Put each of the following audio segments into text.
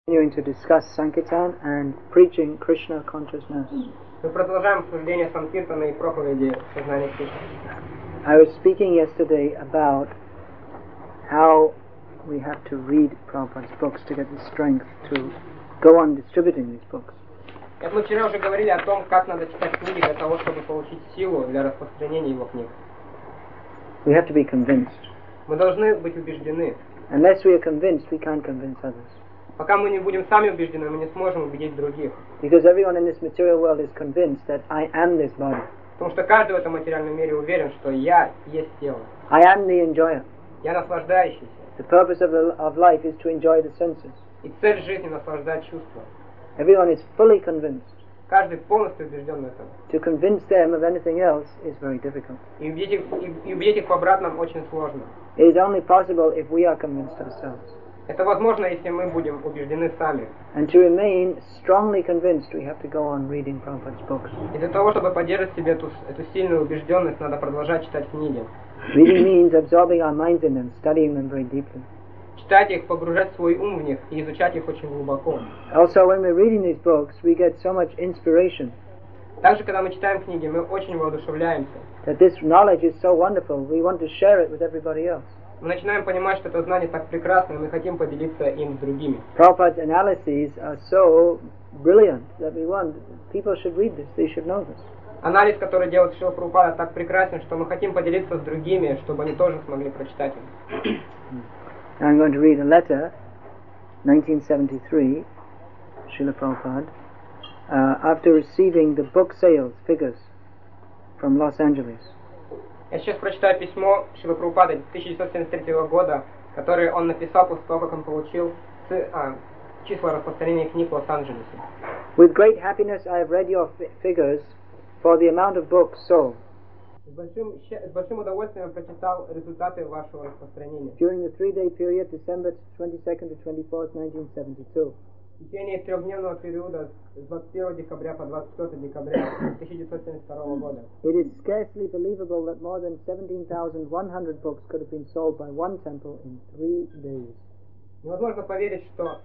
Continuing to discuss Sankirtan and preaching Krishna consciousness. Мы продолжаем обсуждение Санкиртана и проповеди сознания Кришны. I was speaking yesterday about how we have to read Prabhupada's books to get the strength to go on distributing these books. Мы вчера уже говорили о том, как надо читать книги для того, чтобы получить силу для распространения его книг. We have to be convinced. Мы должны быть убеждены. Unless we are convinced, we can't convince others. Пока мы не будем сами убеждены, мы не сможем убедить других. Because everyone in this material world is convinced that I am this body. Потому что каждый в этом материальном мире уверен, что я есть тело. I am the enjoyer. Я наслаждающийся. The purpose of life is to enjoy the senses. И цель жизни наслаждать чувства. Everyone is fully convinced. Каждый полностью убежден в этом. To convince them of anything else is very difficult. И убедить их в обратном очень сложно. It is only possible if we are convinced ourselves. Это возможно, если мы будем убеждены сами. And to remain strongly convinced, we have to go on reading Prabhupada's books. И для того, чтобы поддержать себе эту сильную убежденность, надо продолжать читать книги. Reading means absorbing our minds in them, studying them very deeply. Читать их, погружать свой ум в них и изучать их очень глубоко. Also, when we're reading these books, we get so much inspiration. Также, когда мы читаем книги, мы очень воодушевляемся. That this knowledge is so wonderful, we want to share it with everybody else. Мы начинаем понимать, что это знание так прекрасно, и мы хотим поделиться им с другими. Prabhupada's analyses are so brilliant that people should read this, they should know this. Анализ, который делает Шрила Прабхупада, так прекрасен, что мы хотим поделиться с другими, чтобы они тоже смогли прочитать его. Now I'm going to read a letter, 1973, Srila Prabhupada, after receiving the book sales figures from Los Angeles. Я сейчас прочитаю письмо Шрилы Прабхупады 1973 года, которое он написал после того, как он получил числа распространения книг в Лос-Анджелесе. With great happiness I have read your figures for the amount of books sold. С большим удовольствием я прочитал результаты вашего распространения. During the 3-day period, December 22nd to 24th, 1972. В течение трехдневного периода с 21 декабря по 24 декабря 1972 года. It is scarcely believable that more than 17,100 books could have been sold by one temple in 3 days. Невозможно поверить, что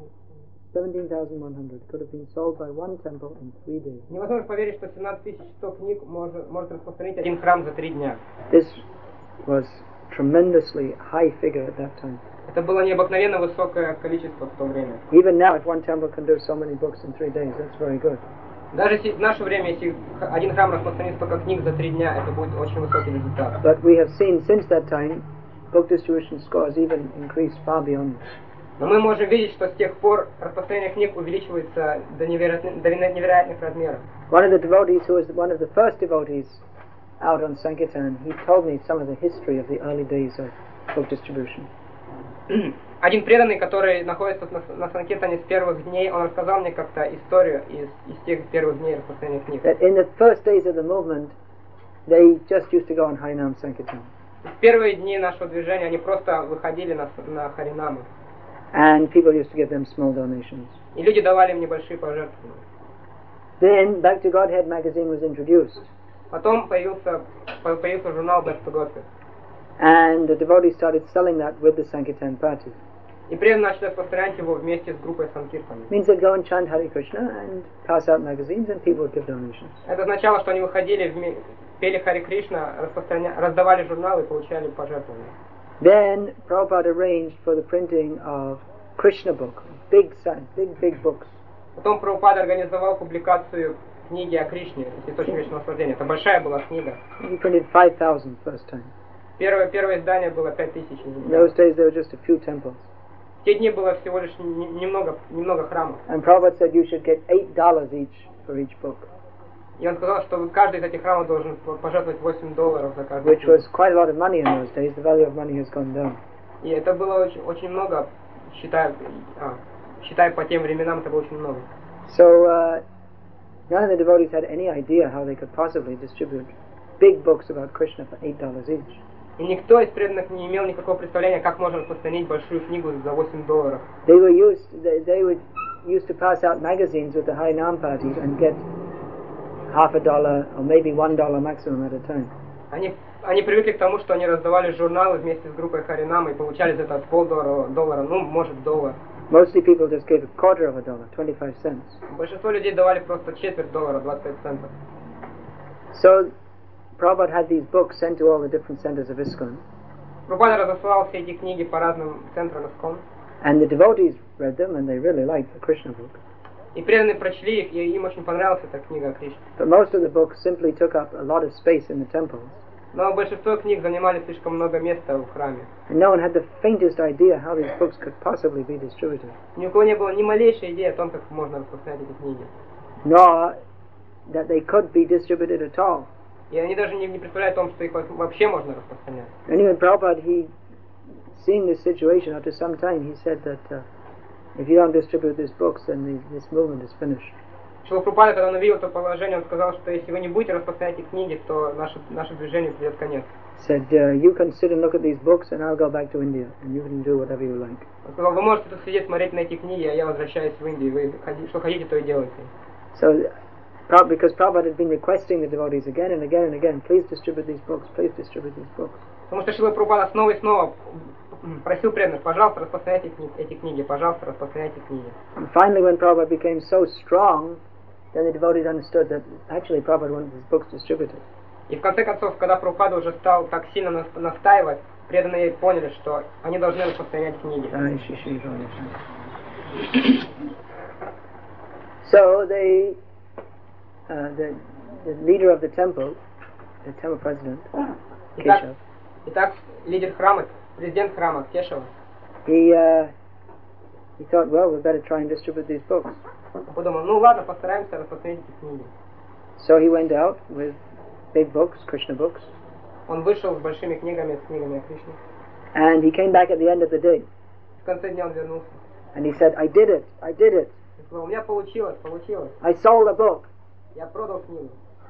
17,100 could have been sold by one temple in 3 days. Невозможно поверить, что 17 100 книг может распространить один храм за 3 дня. This was tremendously high figure at that time. Это было необыкновенно высокое количество в то время. Even now, if one temple can do so many books in 3 days, that's very good. Даже в наше время, если один храм распространит столько книг за 3 дня, это будет очень высокий результат. But we have seen since that time, book distribution scores even increased far beyond this. Но мы можем видеть, что с тех пор распространение книг увеличивается до невероятных размеров. One of the devotees, who was one of the first devotees out on Sankirtan, he told me some of the history of the early days of book distribution. Один преданный, который находится на Санкиртане с первых дней, он рассказал мне как-то историю из тех первых дней распространения книг. That in the first days of the movement, they just used to go on Harinam Sankirtan. В первые дни нашего движения они просто выходили на Харинамы. And people used to give them small donations. И люди давали им небольшие пожертвования. Then Back to Godhead magazine was introduced. Потом появился журнал Back to Godhead. And the devotees started selling that with the Sankirtan party. И преданные начали распространять его вместе с группой Санкиртана. Means they'd go and chant Hare Krishna and pass out magazines and people would give donations. Это означало, что они выходили, пели Харе Кришна, раздавали журналы и получали пожертвования. Then Prabhupada arranged for the printing of Krishna book, big books. Потом Прабхупада организовал публикацию книги о Кришне, «Источник вечного наслаждения». Это большая была книга. He printed 5,000 first time. Первое издание было 5000. In those days there were just a few temples. В те дни было всего лишь немного храмов. And Prabhupada said you should get $8 each for each book. И он сказал, что каждый из этих храмов должен пожертвовать $8 за каждую Which книгу. was quite a lot of money in those days. The value of money has gone down. И это было очень много, считая по тем временам, это было очень много. So none of the devotees had any idea how they could possibly distribute big books about Krishna for $8 each. И никто из преданных не имел никакого представления, как можно распространить большую книгу за $8. They were used to pass out magazines with the Harinam parties and get $0.50 or maybe $1 maximum at a time. Они привыкли к тому, что они раздавали журналы вместе с группой Харинама и получали за это $0.50, ну, может, $1. Mostly people just gave $0.25, 25 cents. Большинство людей давали просто четверть доллара, 25 центов. So Prabhupada had these books sent to all the different centers of ISKCON. Прабхупада разослал все эти книги по разным центрам ISKCON. And the devotees read them and they really liked the Krishna book. И преданные прочли их, и им очень понравилась эта книга о Кришне. But most of the books simply took up a lot of space in the temples. Но большинство книг занимали слишком много места в храме. And no one had the faintest idea how these books could possibly be distributed. Ни у кого не было ни малейшей идеи о том, как можно распространять эти книги. Nor that they could be distributed at all. И они даже не представляют о том, что их вообще можно распространять. Anyway, Prabhupada, he, seeing this situation after some time, he said that if you don't distribute these books, then this movement is finished. Шрила Прабхупада, когда он увидел это положение, он сказал, что если вы не будете распространять эти книги, то наше движение придет конец. Said, you can sit and look at these books, and I'll go back to India, and you can do whatever you like. Он сказал, вы можете тут сидеть, смотреть на эти книги, а я возвращаюсь в Индию, вы что хотите, то и делайте. So, because Prabhupada had been requesting the devotees again and again and again, please distribute these books, please distribute these books. Потому что Шрила Прабхупада снова и снова просил преданных, пожалуйста, распространяйте эти книги, пожалуйста, распространяйте книги. And finally, when Prabhupada became so strong, then the devotees understood that actually Prabhupada wanted his books distributed. И в конце концов, когда Прабхупада уже стал так сильно настаивать, преданные поняли, что они должны распространять книги. So the leader of the temple president, Keshav, Итак, лидер храма, президент храма Кешава, he thought, well, we better try and distribute these books. подумал, ну ладно, постараемся распространить эти книги. So he went out with big books, Krishna books. Он вышел с большими книгами, с книгами о Кришне. And he came back at the end of the day. В конце дня он вернулся. And he said, I did it. Он сказал, у меня получилось. I sold a book. Я продал книгу.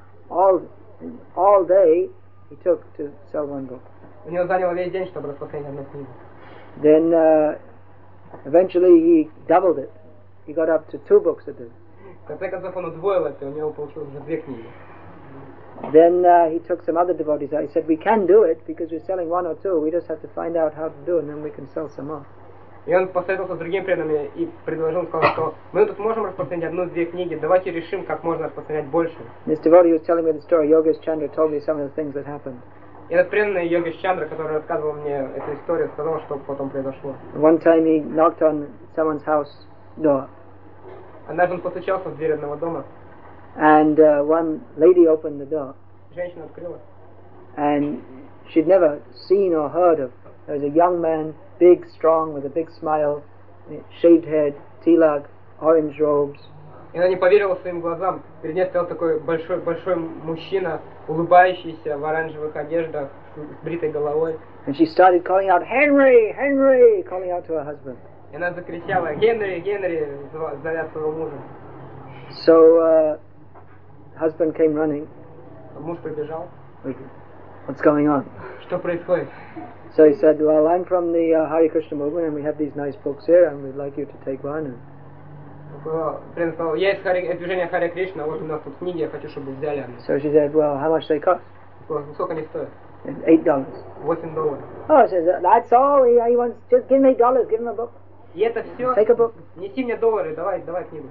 All day he took to sell one book. У него заняло весь день, чтобы распространить одну книгу. Then eventually he doubled it. He got up to 2 books a day. В конце концов он удвоил это, у него получилось уже 2 книги. Then he took some other devotees out. He said, we can do it because we're selling 1 or 2. We just have to find out how to do it and then we can sell some more. И он посоветовался с другими преданными и предложил, сказал, что мы тут можем распространять 1-2 книги, давайте решим, как можно распространять больше. This devotee was telling me the story. Yogesh Chandra told me some of the things that happened. И этот преданный Йогеш Чандра, который рассказывал мне эту историю, сказал, что потом произошло. One time he knocked on someone's house door. Однажды он постучался в дверь одного дома. And one lady opened the door. Женщина открыла. And she'd never seen or heard of. There was a young man, big, strong, with a big smile, shaved head, tilak, orange robes. И она не поверила своим глазам. Перед ней стоял такой большой мужчина, улыбающийся в оранжевых одеждах, с бритой головой. And she started calling out, Henry, Henry, calling out to her husband. И она закричала, Генри, Генри, зовя своего мужа. So husband came running. Муж прибежал. What's going on? Что происходит? So he said, well, I'm from the Hare Krishna movement and we have these nice books here and we'd like you to take one. Принц сказал, я из движения Харе Кришна, вот у нас тут книги, я хочу, чтобы вы взяли одну. So she said, well, how much they cost? Сколько они стоят? $8. $8. Oh, she says, that's all. He wants, just give me $, give him a book. И это все. Take a book. Неси мне $, давай книгу.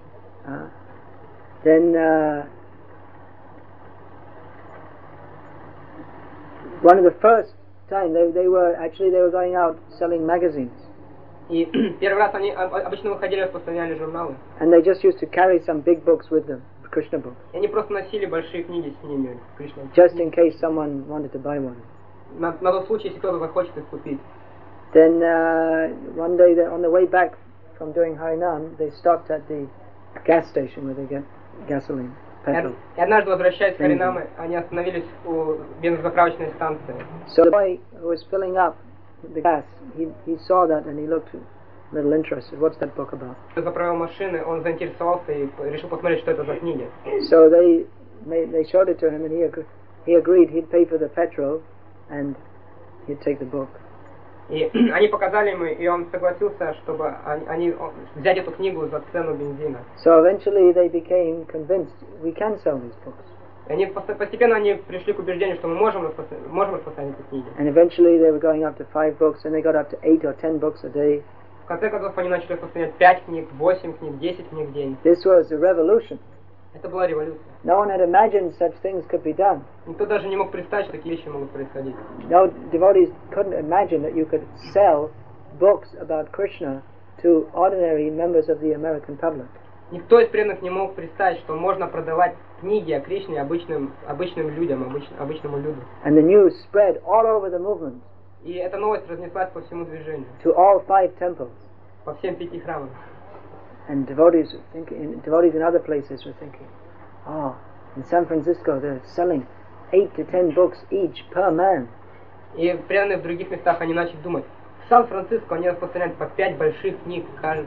Then one of the first time they were going out selling magazines. И первый раз они обычно выходили, распространяли журналы. And they just used to carry some big books with them, Krishna books. И они просто носили большие книги с ними, Кришна. Just in case someone wanted to buy one. На тот случай, если кто-то захочет их купить. Then one day, on the way back from doing Harinam, they stopped at the gas station where they get gasoline, petrol. И однажды, возвращаясь с Харинамы, они остановились у бензозаправочной станции. So the boy who was filling up the gas, he saw that and he looked a little interested. What's that book about? Заправил машины, он заинтересовался и решил посмотреть, что это за книги. So they showed it to him and he agreed he'd pay for the petrol and he'd take the book. И они показали ему, и он согласился, чтобы они взять эту книгу за цену бензина. So eventually they became convinced we can sell these books. И постепенно они пришли к убеждению, что мы можем распространять эти книги. And eventually they were going up to 5 books and they got up to 8 or 10 books a day. В конце концов, они начали распространять 5 книг, 8 книг, 10 книг в день. This was a revolution. Это была революция. No one had imagined such things could be done. Никто даже не мог представить, что такие вещи могут происходить. No devotees couldn't imagine that you could sell books about Krishna to ordinary members of the American public. Никто из преданных не мог представить, что можно продавать книги о Кришне обычным людям, обычному люду. And the news spread all over the movement. И эта новость разнеслась по всему движению. To all 5 temples. По всем 5 храмам. And devotees in other places were thinking, oh, in San Francisco they're selling 8 to 10 books each per man. И преданные в других местах они начали думать, в Сан-Франциско они распространяют по 5 больших книг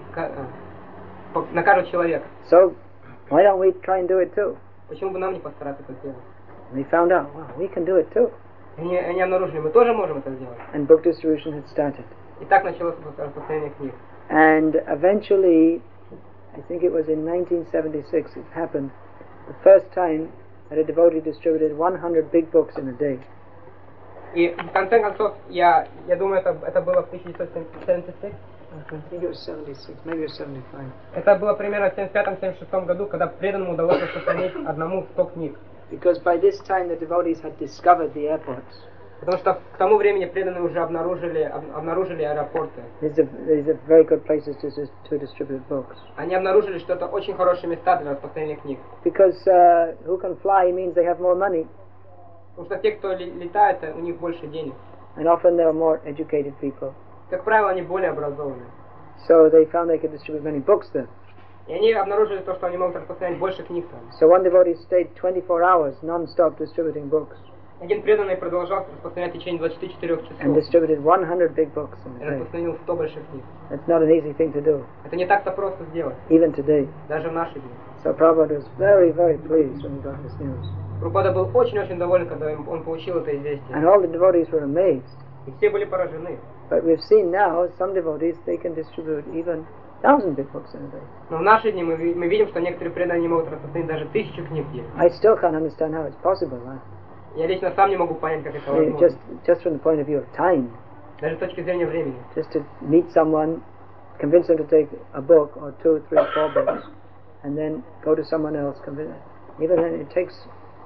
на каждого человека. So, why don't we try and do it too? Почему бы нам не постараться это сделать? And we found out, wow, we can do it too. Они обнаружили, мы тоже можем это сделать. And book distribution had started. И так началось распространение книг. And eventually, I think it was in 1976, it happened, the first time that a devotee distributed 100 big books in a day. И в конце концов, я думаю, это было в 1976. I think it was 76, maybe it was 75. Это было примерно в 75-76 году, когда преданному удалось распространить одному 100 книг. Because by this time the devotees had discovered the airports. Потому что к тому времени преданные уже обнаружили аэропорты. These are very good places to distribute books. Они обнаружили, что это очень хорошие места для распространения книг. Because who can fly means they have more money. Потому что те, кто летает, у них больше денег. And often there are more educated people. Как правило, они более образованы. So they found they could distribute many books there. И они обнаружили то, что они могут распространять больше книг там. So one devotee stayed 24 hours non-stop distributing books. Один преданный продолжал распространять в течение 24 часов. And distributed 100 big books in И a day. распространил 100 больших книг. That's not an easy thing to do, Это не так-то просто сделать, even today. даже в наши дни. So Prabhupada was very, very pleased when he got this news. Прабхупада был очень-очень доволен, когда он получил это известие. And all the devotees were amazed. И все были поражены. But we've seen now some devotees, they can distribute even 1,000 big books in a day. Но в наши дни мы видим, что некоторые преданные не могут распространить даже 1000 книг в день. I still can't understand how it's possible. Я лично сам не могу понять, как это I mean, возможно. just from the point of view of time, Даже с точки зрения времени. just to meet someone, convince them to take a book or 2, 3, 4 books, and then go to someone else. Even then, it takes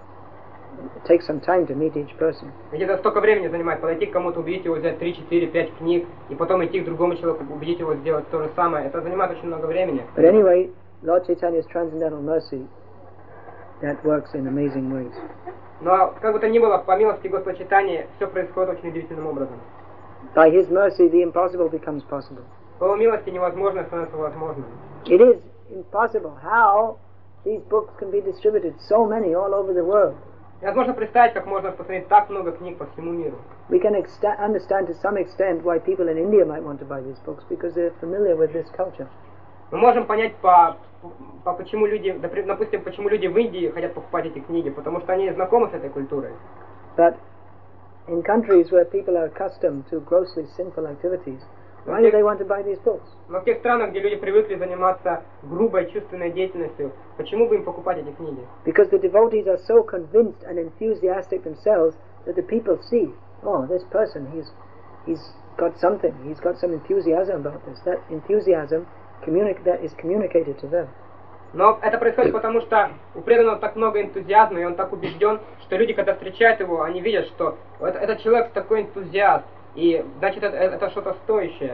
some time to meet each person. Ведь это столько времени занимает, подойти к кому-то, убедить его взять 3, 4, 5 книг, и потом идти к другому человеку, убедить его сделать то же самое. Это занимает очень много времени. But anyway, Lord Chaitanya's transcendental mercy, that works in amazing ways. Но, как бы то ни было, по милости Господа Чайтаньи, все происходит очень удивительным образом. By His mercy, the impossible becomes possible. По Его милости невозможное становится возможным. It is impossible how these books can be distributed, so many all over the world. Невозможно представить, как можно распространить так много книг по всему миру. We can understand to some extent why people in India might want to buy these books, because they're familiar with this culture. Мы можем понять, почему люди, допустим, почему люди в Индии хотят покупать эти книги, потому что они знакомы с этой культурой. But in countries where people are accustomed to grossly sinful activities, why do they want to buy these books? Но в тех странах, где люди привыкли заниматься грубой чувственной деятельностью, почему бы им покупать эти книги? Because the devotees are so convinced and enthusiastic themselves that the people see, oh, this person, he's got something, he's got some enthusiasm about this. That enthusiasm that is communicated to them. Но это происходит потому, что у преданного так много энтузиазма, и он так убежден, что люди, когда встречают его, они видят, что этот человек такой энтузиаст, и значит это что-то стоящее.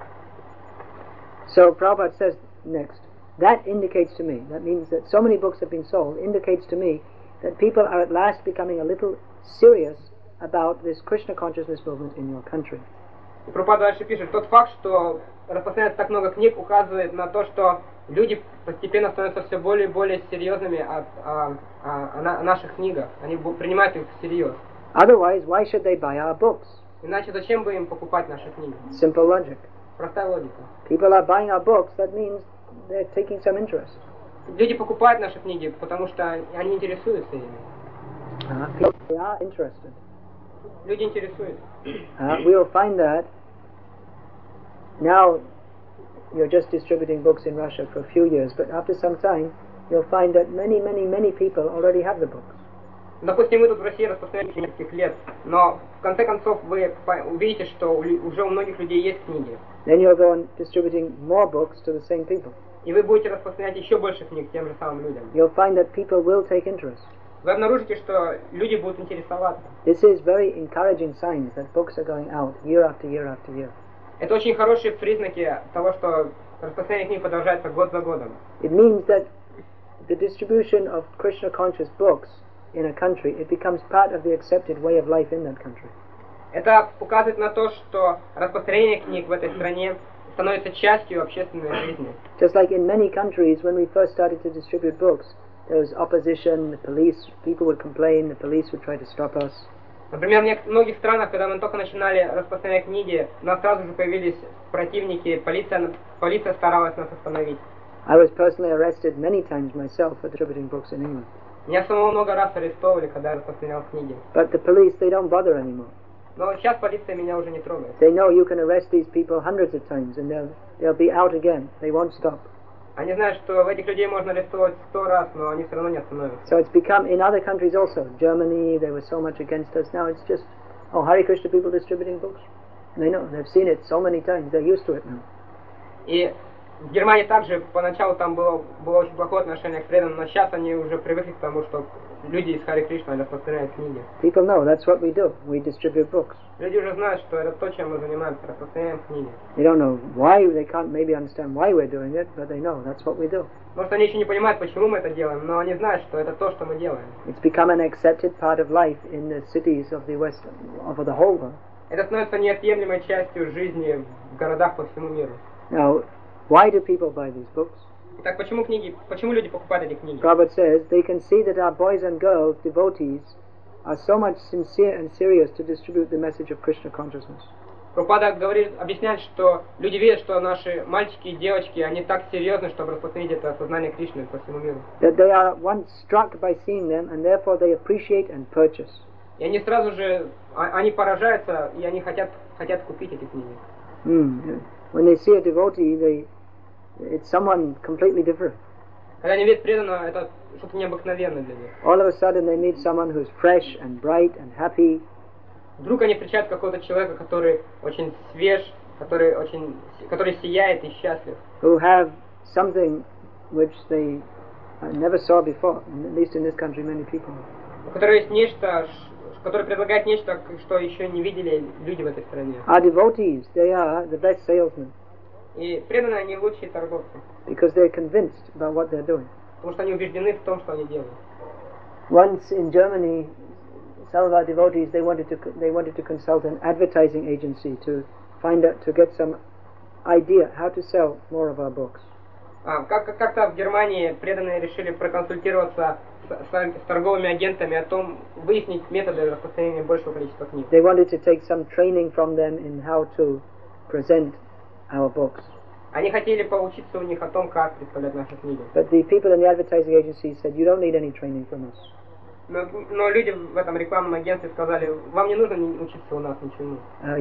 So Prabhupada says next, that indicates to me, that means that so many books have been sold, indicates to me that people are at last becoming a little serious about this Krishna consciousness movement in your country. И Прабхупада дальше пишет, тот факт, что распространяется так много книг, указывает на то, что люди постепенно становятся все более и более серьезными о наших книгах. Они принимают их всерьез. Otherwise, why should they buy our books? Иначе зачем бы им покупать наши книги? Simple logic. Простая логика. People are buying our books, that means they're taking some interest. Люди покупают наши книги, потому что они интересуются ими. They are interested. Люди интересуются. We will find that now you're just distributing books in Russia for a few years, but after some time you'll find that many people already have the books. Допустим, мы тут в России распространяем нескольких лет, но в конце концов вы увидите, что уже у многих людей есть книги. Then you'll go on distributing more books to the same people. И вы будете распространять еще больше книг тем же самым людям. You'll find that people will take interest. Вы обнаружите, что люди будут интересоваться. This is very encouraging signs that books are going out year after year after year. Это очень хорошие признаки того, что распространение книг продолжается год за годом. It means that the distribution of Krishna conscious books in a country, it becomes part of the accepted way of life in that country. Это указывает на то, что распространение книг в этой стране становится частью общественной жизни. Just like in many countries, when we first started to distribute books, there was opposition, the police, people would complain, the police would try to stop us. Например, в многих странах, когда мы только начинали распространять книги, у нас сразу же появились противники, полиция старалась нас остановить. I was personally arrested many times myself for distributing books in England. Меня самого много раз арестовывали, когда я распространял книги. But the police, they don't bother anymore. Но сейчас полиция меня уже не трогает. They know you can arrest these people hundreds of times and they'll be out again. They won't stop. Они знают, что этих людей можно арестовать 100 раз, но они все равно не остановятся. So it's become, in other countries also, Germany, they were so much against us. Now it's just, oh, Hare Krishna people distributing books. They know, they've seen it so many times, they're used to it now. И в Германии также поначалу там было очень плохое отношение к преданным, но сейчас они уже привыкли к тому, что люди из Харе Кришна распространяют книги. People know that's what we do. We distribute books. Люди уже знают, что это то, чем мы занимаемся, распространяем книги. They don't know why, they can't maybe understand why we're doing it, but they know that's what we do. Может, они еще не понимают, почему мы это делаем, но они знают, что это то, что мы делаем. It's become an accepted part of life in the cities of the West, of the whole world. Это становится неотъемлемой частью жизни в городах по всему миру. Now, why do people buy these books? Итак, почему люди покупают эти книги? Prabhupada says they can see that our boys and girls, devotees, are so much sincere and serious to distribute the message of Krishna consciousness. Прабхупада объясняет, что люди видят, что наши мальчики и девочки, они так серьезны, чтобы распространить это сознание Кришны по всему миру. That they are once struck by seeing them and therefore they appreciate and purchase. И они сразу же, они поражаются, и они хотят купить эти книги. When they see a devotee, it's someone completely different. Когда они видят преданного, это что-то необыкновенное для них. All of a sudden they meet someone who's fresh and bright and happy. Вдруг они встречают какого-то человека, который очень свеж, который сияет и счастлив. Who have something which they never saw before, at least in this country many people. У которого есть нечто, который предлагает нечто, что еще не видели люди в этой стране. Our devotees, they are the best salesmen. И преданные они лучшие торговцы. Because they're convinced about what they're doing. Потому что они убеждены в том, что они делают. Once in Germany, some of our devotees they wanted to consult an advertising agency to get some idea how to sell more of our books. Как-то в Германии преданные решили проконсультироваться с торговыми агентами о том, выяснить методы распространения большего количества книг. They wanted to take some training from them in how to present our books. Они хотели поучиться у них о том, как представлять наши книги. But the people in the advertising agency said, you don't need any training from us. Но люди в этом рекламном агентстве сказали, вам не нужно учиться у нас ничему.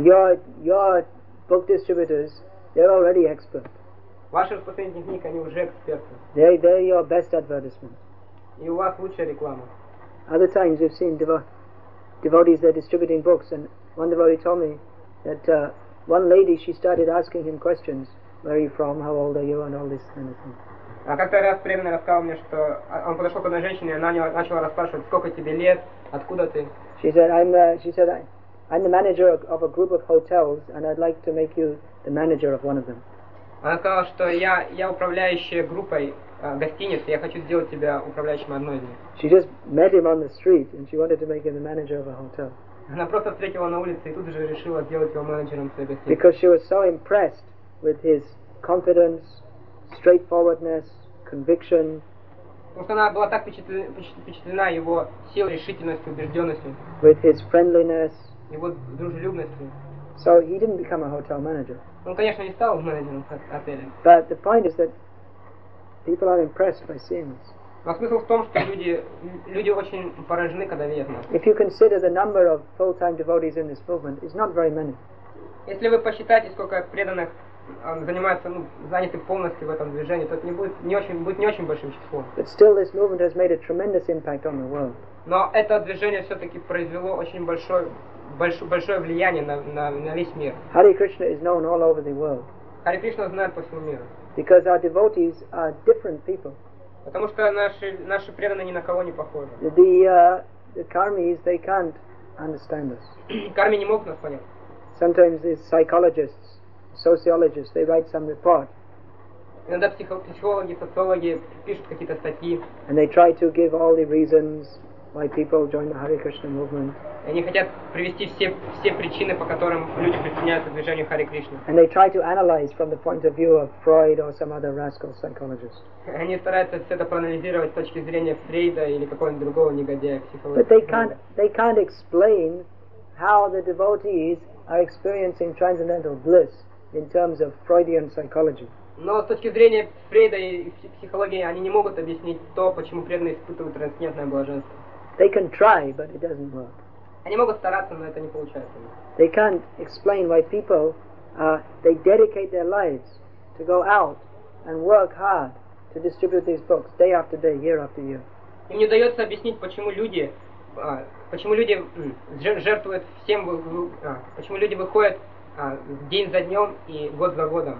Your book distributors, they're already expert. Ваши распространители книг, они уже эксперты. They're your best advertisement. И у вас лучшая реклама. Other times we've seen devotees, they're distributing books, and one devotee told me that one lady, she started asking him questions. Where are you from? How old are you? And all this kind of thing. А как-то раз преданный рассказал мне, что он подошел к одной женщине, и она начала расспрашивать, сколько тебе лет, откуда ты. She said, I'm the manager of a group of hotels, and I'd like to make you the manager of one of them. Она сказала, что я управляющая группой гостиниц, и я хочу сделать тебя управляющим одной из них. She just met him on the street, and she wanted to make him the manager of a hotel. Она просто встретила на улице и тут же решила сделать его менеджером своей гостиницы. Because she was so impressed with his confidence, straightforwardness, conviction. Потому что она была так впечатлена его силой, решительностью, убежденностью. With his friendliness. Его дружелюбностью. So he didn't become a hotel manager. Он, конечно, не стал менеджером отеля. But the point is that people are impressed by seeing this. Но смысл в том, что люди очень поражены, когда видят нас. If you consider the number of full-time devotees in this movement, it's not very many. Если вы посчитаете, сколько преданных занимаются, заняты полностью в этом движении, то это будет не очень большим числом. But still this movement has made a tremendous impact on the world. Но это движение все-таки произвело очень большое влияние на весь мир. Hare Krishna is known all over the world. Харе Кришна знают по всему миру. Because our devotees are different people. Потому что наши преданные ни на кого не похожи. The karmis, they can't understand us. Карми не могут нас понять. Sometimes these psychologists, sociologists, they write some report. Иногда психологи, социологи пишут какие-то статьи. And they try to give all the reasons why people join the Hare Krishna movement. И они хотят привести все причины, по которым люди присоединяются к движению Харе Кришны. And they try to analyze from the point of view of Freud or some other rascal psychologist. Они стараются все это проанализировать с точки зрения Фрейда или какого-нибудь другого негодяя психолога. But they can't explain how the devotees are experiencing transcendental bliss in terms of Freudian psychology. Но с точки зрения Фрейда и психологии они не могут объяснить то, почему преданные испытывают трансцендентное блаженство. They can try, but it doesn't work. Они могут стараться, но это не получается. They can't explain why people they dedicate their lives to go out and work hard to distribute these books day after day, year after year. Им не удается объяснить, почему люди жертвуют всем, почему люди выходят день за днем и год за годом.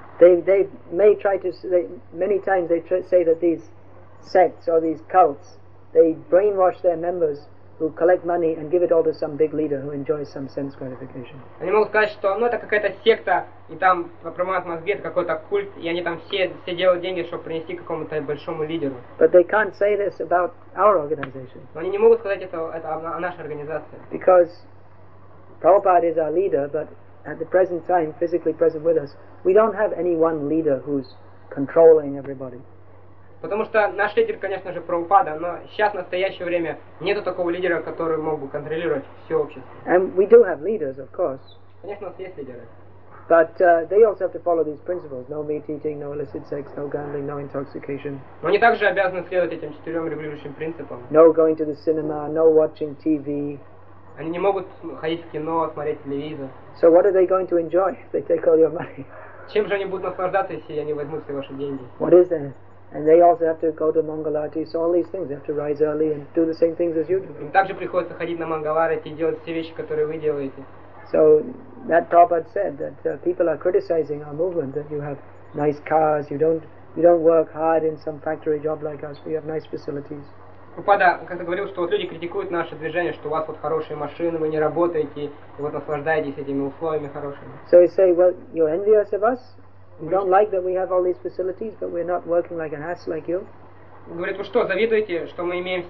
They may try to many times they say that these sects or these cults they brainwash their members who collect money and give it all to some big leader who enjoys some sense gratification. Они могут сказать, что это какая-то секта, и там промывают мозги, это какой-то культ, и они там все делают деньги, чтобы принести какому-то большому лидеру. But they can't say this about our organization. Но они не могут сказать это о нашей организации. Because Prabhupada is our leader, but at the present time, physically present with us, we don't have any one leader who's controlling everybody. Потому что наш лидер, конечно же, Прабхупада, но сейчас, в настоящее время, нету такого лидера, который мог бы контролировать все общество. And we do have leaders, of course. Конечно, у нас есть лидеры. But they also have to follow these principles: no meat eating, no illicit sex, no gambling, no intoxication. Но они также обязаны следовать этим 4 регулирующим принципам. No going to the cinema, no watching TV. Они не могут ходить в кино, смотреть телевизор. So what are they going to enjoy if they take all your money? Чем же они будут наслаждаться, если они возьмут все ваши деньги? What is that? And they also have to go to Mangalati, so all these things, they have to rise early and do the same things as you do. Им также приходится ходить на Мангаларати и делать все вещи, которые вы делаете. So that Prabhupada said that people are criticizing our movement, that you have nice cars, you don't work hard in some factory job like us, but you have nice facilities. Прабхупада как-то говорил, что люди критикуют наше движение, что у вас хорошие машины, вы не работаете, и наслаждаетесь этими условиями хорошими. So he say, well, you're envious of us? You don't like that we have all these facilities, but we're not working like an ass like you? Говорит, вы что, завидуете, что мы имеем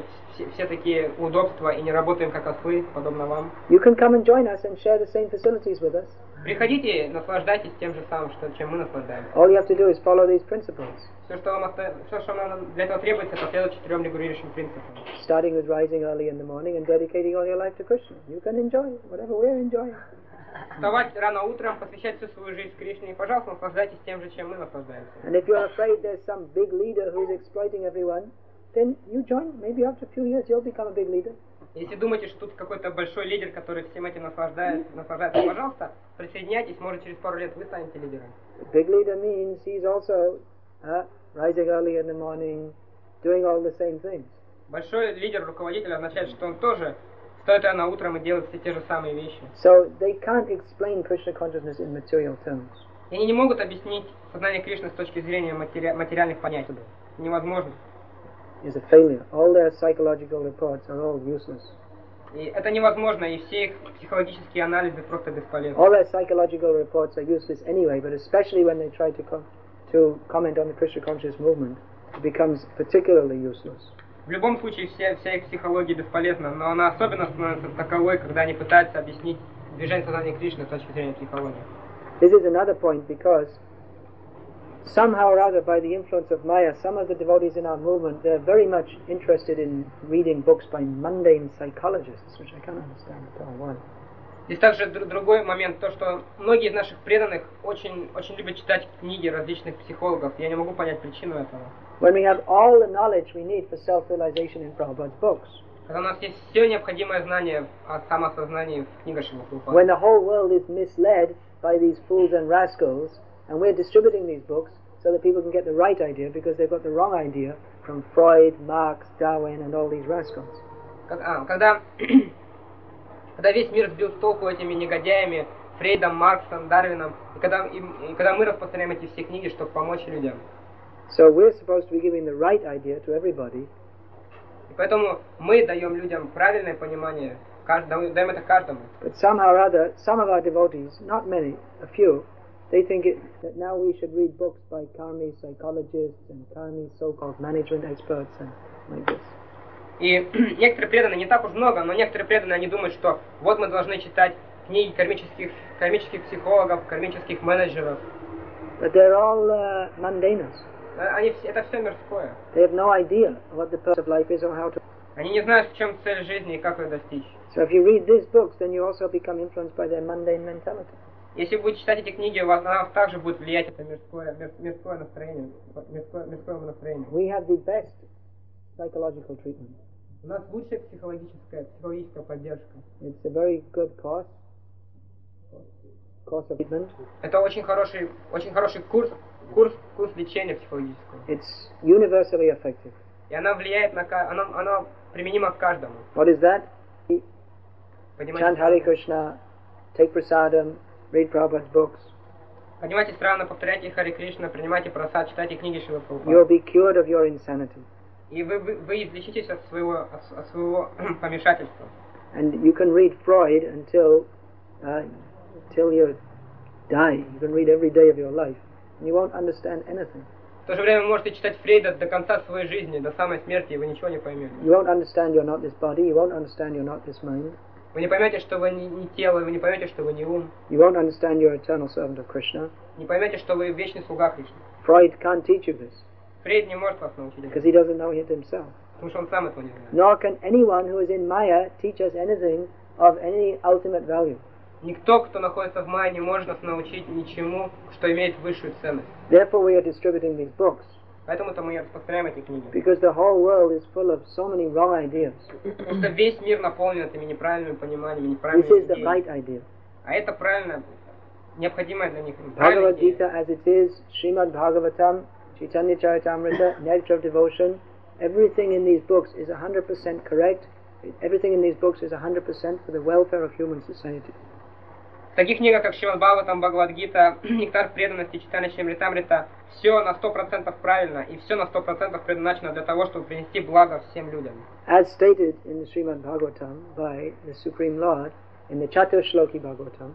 все такие удобства и не работаем как ослы, подобно вам? You can come and join us and share the same facilities with us. Приходите, наслаждайтесь тем же самым, чем мы наслаждаемся. All you have to do is follow these principles. Все, что нам для этого требуется, последовать 4 регулирующим принципам. Starting with rising early in the morning and dedicating all your life to Krishna. You can enjoy whatever we're enjoying. Вставать рано утром, посвящать всю свою жизнь Кришне, и, пожалуйста, наслаждайтесь тем же, чем мы наслаждаемся. And if you're afraid there's some big leader who's exploiting everyone, then you join. Maybe after a few years you'll become a big leader. Если думаете, что тут какой-то большой лидер, который всем этим наслаждается, пожалуйста, присоединяйтесь, может через пару лет вы станете лидером. Big leader means he's also rising early in the morning, doing all the same things. Большой лидер, руководитель означает, что он тоже встает рано утром и делает все те же самые вещи. So they can't explain Krishna consciousness in material terms. И они не могут объяснить сознание Кришны с точки зрения материальных понятий. Невозможно. Is a failure. All their psychological reports are all useless. И это невозможно, и все их психологические анализы просто бесполезны. All their psychological reports are useless anyway, but especially when they try to comment on the Krishna conscious movement, it becomes particularly useless. В любом случае, вся их психология бесполезна, но она особенно становится таковой, когда они пытаются объяснить движение сознания Кришны с точки зрения психологии. This is another point because somehow or other, by the influence of Maya, some of the devotees in our movement, they're very much interested in reading books by mundane psychologists, which I can't understand at all why. Здесь также другой момент, то, что многие из наших преданных очень любят читать книги различных психологов. Я не могу понять причину этого. When we have all the knowledge we need for self-realization in Prabhupada's books. Когда у нас есть все необходимое знание о самосознании в книгах Шрилы Прабхупады. When the whole world is misled by these fools and rascals, and we're distributing these books so that people can get the right idea, because they've got the wrong idea from Freud, Marx, Darwin, and all these rascals. Когда весь мир сбил с толку этими негодяями, Фрейдом, Марксом, Дарвином, и когда мы распространяем эти все книги, чтобы помочь людям. So we're supposed to be giving the right idea to everybody. И поэтому мы даем людям правильное понимание, даем это каждому. But somehow or other, some of our devotees, not many, a few, they think that now we should read books by karmi psychologists and karmi so-called management experts and like this. И некоторые преданные, не так уж много, но некоторые преданные, они думают, что вот мы должны читать книги кармических психологов, кармических менеджеров. But they're all mundaners. Это все мирское. They have no idea what the purpose of life is or how to. Они не знают, в чем цель жизни и как ее достичь. So if you read these books, then you also become influenced by their mundane mentality. Если вы будете читать эти книги, на вас также будет влиять это мирское настроение, мирское настроение. We have the best psychological treatment. У нас лучшая психологическая поддержка. It's a very good course of treatment. Это очень хороший курс лечения психологического. It's universally effective. И она влияет она применима к каждому. What is that? Chant Hare Krishna, take prasadam, read Prabhupada's books. Поднимайте странно, повторяйте Харе Кришна, принимайте прасад, читайте книги Шрилы Прабхупады. You'll be cured of your insanity. И вы излечитесь от своего помешательства. And you can read Freud until you die. You can read every day of your life, and you won't understand anything. В то же время вы можете читать Фрейда до конца своей жизни, до самой смерти, и вы ничего не поймете. You won't understand you're not this body. You won't understand you're not this mind. Вы не поймете, что вы не тело, вы не поймете, что вы не ум. You won't understand you're eternal servant of Krishna. Не поймете, что вы вечный слуга Кришны. Freud can't teach you this. Фрейд не может вас научить Because этому, he doesn't know it himself. потому что он сам этого не знает. Nor can anyone who is in Maya teach us anything of any ultimate value. Никто, кто находится в Майе, не может нас научить ничему, что имеет высшую ценность. Therefore we are distributing these books. Поэтому-то мы и распространяем эти книги. Because the whole world is full of so many wrong ideas. Потому что весь мир наполнен этими неправильными пониманиями, This неправильными is the идеями. right idea. А это правильно, необходимое для них. Bhagavad Gita as it is, Srimad Bhagavatam, Chaitanya Charitamrita, Nectar of Devotion, everything in these books is 100% correct. Everything in these books is 100% for the welfare of human society. В таких книгах, как Шримад Бхагаватам, Бхагавад-гита, Нектар преданности, Читания Чаритамрита, все на 100% правильно, и все на 100% предназначено для того, чтобы принести благо всем людям. As stated in the Srimad Bhagavatam by the Supreme Lord, in the Chaturshloki Bhagavatam,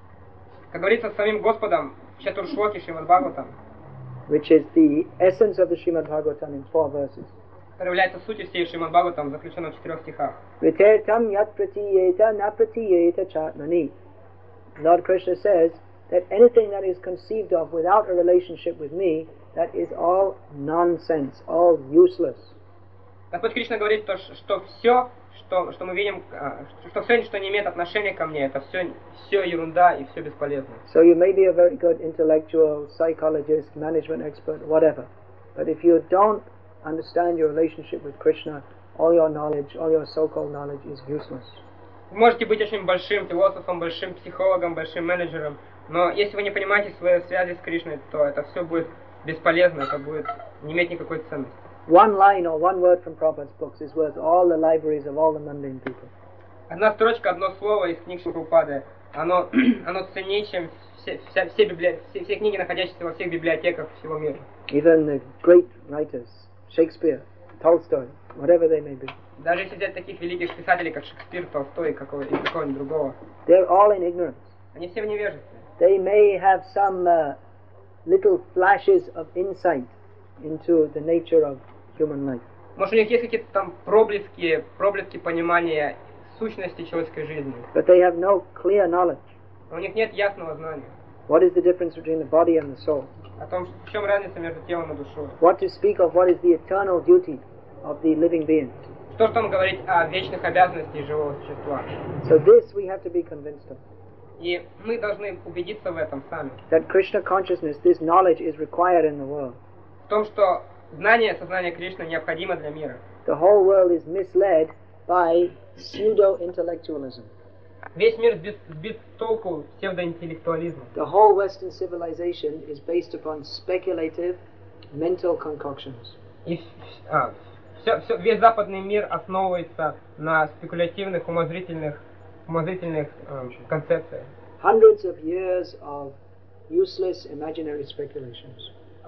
Как говорится самим Господом в Чатуршлоке Шримад Бхагаватам, which is the essence of the Srimad Bhagavatam in 4 verses. который является сутью всей Шримад Бхагаватам, заключенной в 4 стихах. Vitirtam yat pratiyeta na pratiyeta chatmani. Lord Krishna says that anything that is conceived of without a relationship with me, that is all nonsense, all useless. Господь Кришна говорит, что все, что мы видим, что все, что не имеет отношения ко мне, это все ерунда и все бесполезно. So you may be a very good intellectual, psychologist, management expert, whatever. But if you don't understand your relationship with Krishna, all your knowledge, all your so-called knowledge is useless. Вы можете быть очень большим философом, большим психологом, большим менеджером, но если вы не понимаете своей связи с Кришной, то это все будет бесполезно, это будет не иметь никакой ценности. One line or one word from Prabhupada's books is worth all the libraries of all the mundane people. Одна строчка, одно слово из книг Прабхупады, оно ценнее, чем все книги, находящиеся во всех библиотеках всего мира. Even the great writers, Shakespeare, Tolstoy, whatever they may be, Даже если взять таких великих писателей, как Шекспир, Толстой и какого-нибудь другого, they're all in ignorance. они все в невежестве. They may have some little flashes of insight into the nature of human life. Может, у них есть какие-то там проблески понимания сущности человеческой жизни, But they have no clear knowledge. но у них нет ясного знания What is the difference between the body and the soul? о том, в чем разница между телом и душой. What to speak of what is the eternal duty of the living beings? Что же там говорить о вечных обязанностях живого существа? So this we have to be convinced of. И мы должны убедиться в этом сами. That Krishna consciousness, this knowledge is required in the world. В том, что знание, сознание Кришны необходимо для мира. The whole world is misled by pseudo-intellectualism. Весь мир сбит с толку псевдоинтеллектуализмом. The whole Western civilization is based upon speculative mental concoctions. И весь западный мир основывается на спекулятивных, умозрительных концепциях. Hundreds of years of useless imaginary speculations.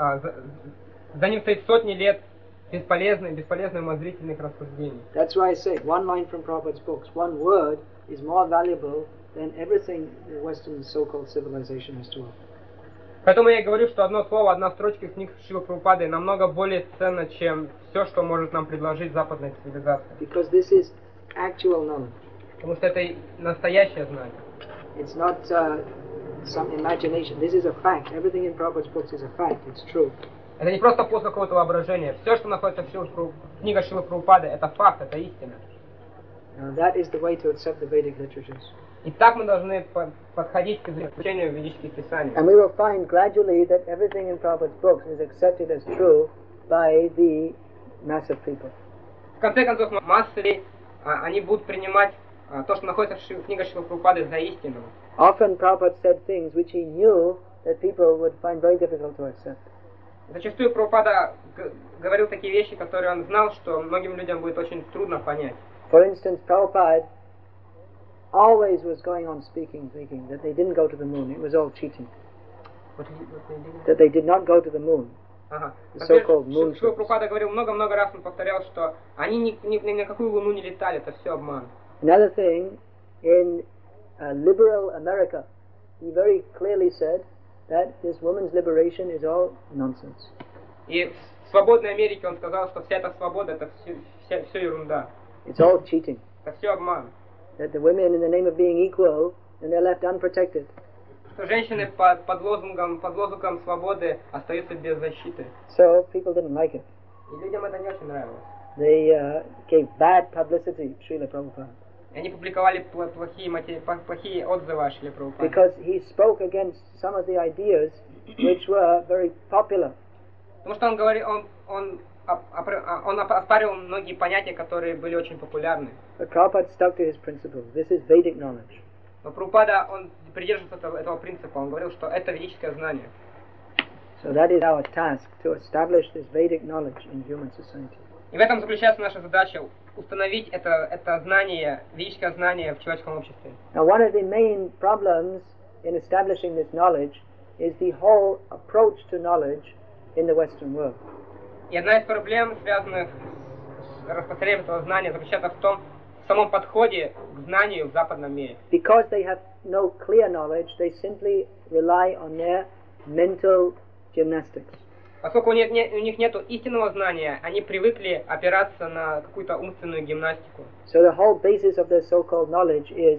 За ним стоит сотни лет бесполезных умозрительных рассуждений. That's why I say one line from Prabhupada's books, one word is more valuable than everything the Western so-called civilization has to offer. Поэтому я и говорю, что одно слово, одна строчка из книг Шрилы Прабхупады намного более ценно, чем все, что может нам предложить западная цивилизация. Because this is actual knowledge. Потому что это настоящее знание. It's not some imagination. This is a fact. Everything in Prabhupada's books is a fact. It's true. Это не просто плод какого-то воображения. Все, что находится в книгах Шрилы Прабхупады, это факт, это истина. That is the way to accept the Vedic literatures. И так мы должны подходить к изучению ведических писаний. And we will find gradually that everything in Prabhupada's books is accepted as true by the mass of people. В конце концов, массы людей, они будут принимать то, что находится в книгах Шрилы Прабхупады, за истину. Often Prabhupada said things which he knew that people would find very difficult to accept. Зачастую Прабхупада говорил такие вещи, которые он знал, что многим людям будет очень трудно понять. For instance, Prabhupada always was going on speaking, that they didn't go to the moon. It was all cheating. That they did not go to the moon. The so-called moon trips. Прабхупада говорил много-много раз, он повторял, что они ни на какую луну не летали, это все обман. Another thing, in liberal America, he very clearly said that this woman's liberation is all nonsense. И в свободной Америке он сказал, что вся эта свобода, это все ерунда. It's all cheating. Это все обман. That the women, in the name of being equal, and they're left unprotected. Что женщины под лозунгом свободы остаются без защиты. So people didn't like it. И людям это не очень нравилось. They gave bad publicity to Srila Prabhupada. И они публиковали плохие отзывы о Шриле Прабхупаде. Because he spoke against some of the ideas which were very popular. Потому что он говорил, он оспаривал многие понятия, которые были очень популярны. But Prabhupada stuck to his principle. This is Vedic knowledge. Но Прабхупада, он придерживался этого принципа. Он говорил, что это ведическое знание. So that is our task, to establish this Vedic knowledge in human society. И в этом заключается наша задача установить это знание, ведическое знание в человеческом обществе. Now, one of the main problems in establishing this knowledge is the whole approach to knowledge in the Western world. И одна из проблем, связанных с распространением этого знания, заключается в самом подходе к знанию в западном мире. Because they have no clear knowledge, they simply rely on their mental gymnastics. Поскольку у них нет истинного знания, они привыкли опираться на какую-то умственную гимнастику. So the whole basis of their so-called knowledge is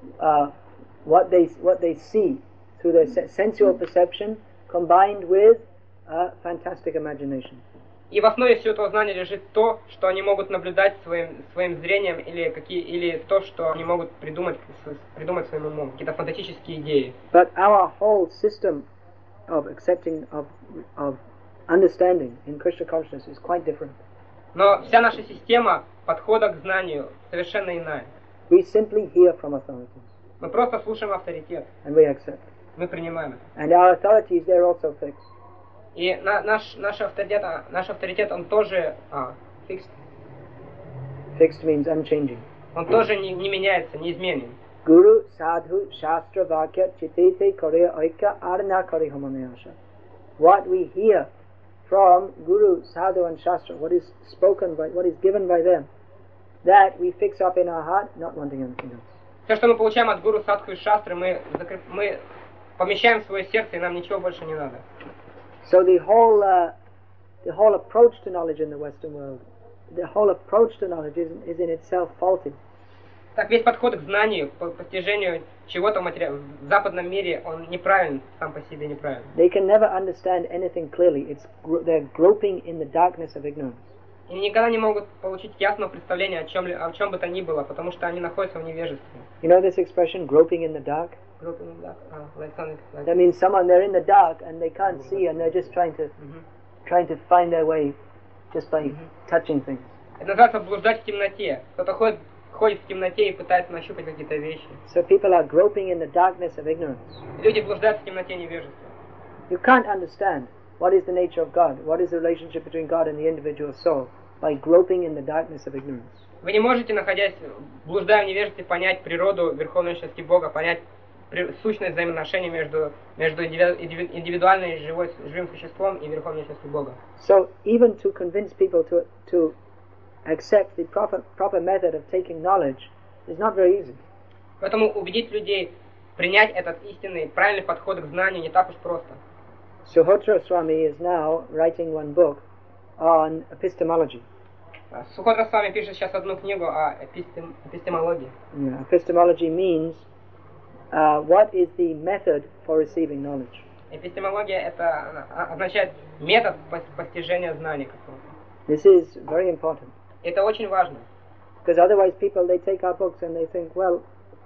what they see through their sensual perception combined with fantastic imagination. И в основе всего этого знания лежит то, что они могут наблюдать своим зрением, или то, что они могут придумать своим умом, какие-то фантастические идеи. But our whole system of accepting of understanding in Krishna consciousness is quite different. Но вся наша система подхода к знанию совершенно иная. We simply hear from authorities. Мы просто слушаем авторитет. And we accept. Мы принимаем это. And our authorities, they're also fixed. И наш авторитет, он тоже fixed. Fixed means unchanging. Он тоже не меняется, неизменен. Guru, sadhu, shastra, vakya, chitete, korea, oika, arna, kori homanayasha. What we hear from Guru, Sadhu and Shastra, what is spoken by, what is given by them, that we fix up in our heart, not wanting anything else. Все, что мы получаем от Гуру, Садху и Шастры, мы помещаем в свое сердце, и нам ничего больше не надо. So the whole approach to knowledge in the Western world, the whole approach to knowledge is in itself faulty. Так весь подход к знанию, к постижению чего-то в западном мире, он неправилен, сам по себе неправилен. They can never understand anything clearly. They're groping in the darkness of ignorance. И никогда не могут получить ясного представления о чем бы то ни было, потому что они находятся в невежестве. You know this expression, groping in the dark? Groping in the dark. That means they're in the dark and they can't see and they're just trying to find their way just by touching things. Это называется блуждать в темноте. Кто-то ходит в темноте и пытается нащупать какие-то вещи. So people are groping in the darkness of ignorance. Люди блуждают в темноте невежества. You can't understand what is the nature of God, what is the relationship between God and the individual soul, by groping in the darkness of ignorance. Вы не можете, находясь, блуждая в невежестве, понять природу верховной личности Бога, понять сущность взаимоотношений между индивидуальным живым существом и верховной личностью Бога. So even to convince people to accept the proper method of taking knowledge is not very easy. Поэтому убедить людей принять этот истинный, правильный подход к знанию не так уж просто. Suhotra Swami is now writing one book on epistemology. Сухотра Свами пишет сейчас одну книгу о эпистемологии. Yeah, epistemology means what is the method for receiving knowledge. Эпистемология это означает метод постижения знания какого-то. This is very important. Это очень важно. Because otherwise people, they take our books and they think, well,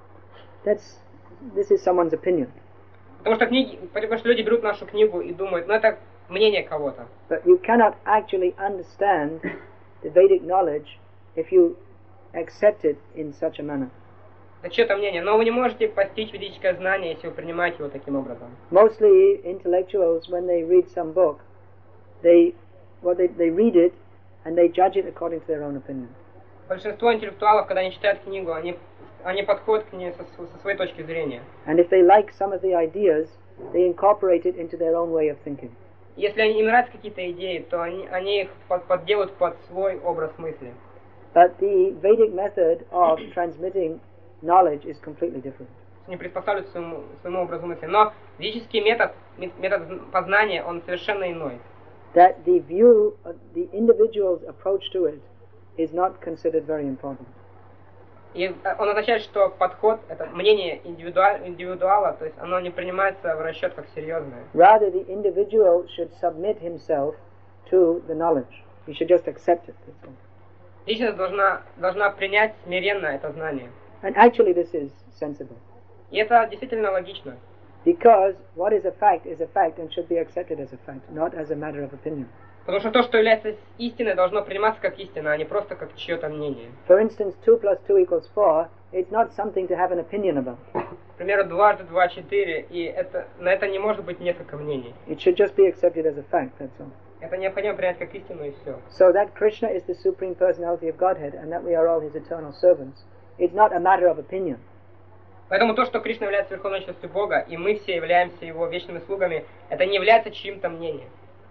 this is someone's opinion. Потому что люди берут нашу книгу и думают, ну это мнение кого-то. But you cannot actually understand the Vedic knowledge if you accept it in such a manner. Это чье-то мнение, но вы не можете постичь ведическое знание, если вы принимаете его таким образом. Mostly intellectuals, when they read some book, they read it and they judge it according to their own opinion. Большинство интеллектуалов, когда они читают книгу, они подходят к ней со своей точки зрения. And if they like some of the ideas, they incorporate it into their own way of thinking. Если им нравятся какие-то идеи, то они их подделают под свой образ мысли. But the Vedic method of transmitting knowledge is completely different. Не приспосабливают своему образу мысли. Но ведический метод познания, он совершенно иной. That the view, the individual's approach to it is not considered very important. И он означает, что подход, это мнение индивидуала, то есть оно не принимается в расчет как серьезное. Rather, the individual should submit himself to the knowledge. He should just accept it. Личность должна принять смиренно это знание. And actually this is sensible. И это действительно логично. Because what is a fact and should be accepted as a fact, not as a matter of opinion. Потому что то, что является истиной, должно приниматься как истина, а не просто как чье-то мнение. For instance, 2 plus 2 equals 4, it's not something to have an opinion about. К примеру, 2 × 2 = 4, и на это не может быть несколько мнений. It should just be accepted as a fact, that's all. Это необходимо принять как истину, и все. So that Krishna is the supreme personality of Godhead and that we are all his eternal servants, it's not a matter of opinion. Поэтому то, что Кришна является верховной личностью Бога, и мы все являемся его вечными слугами, это не является чьим-то мнением.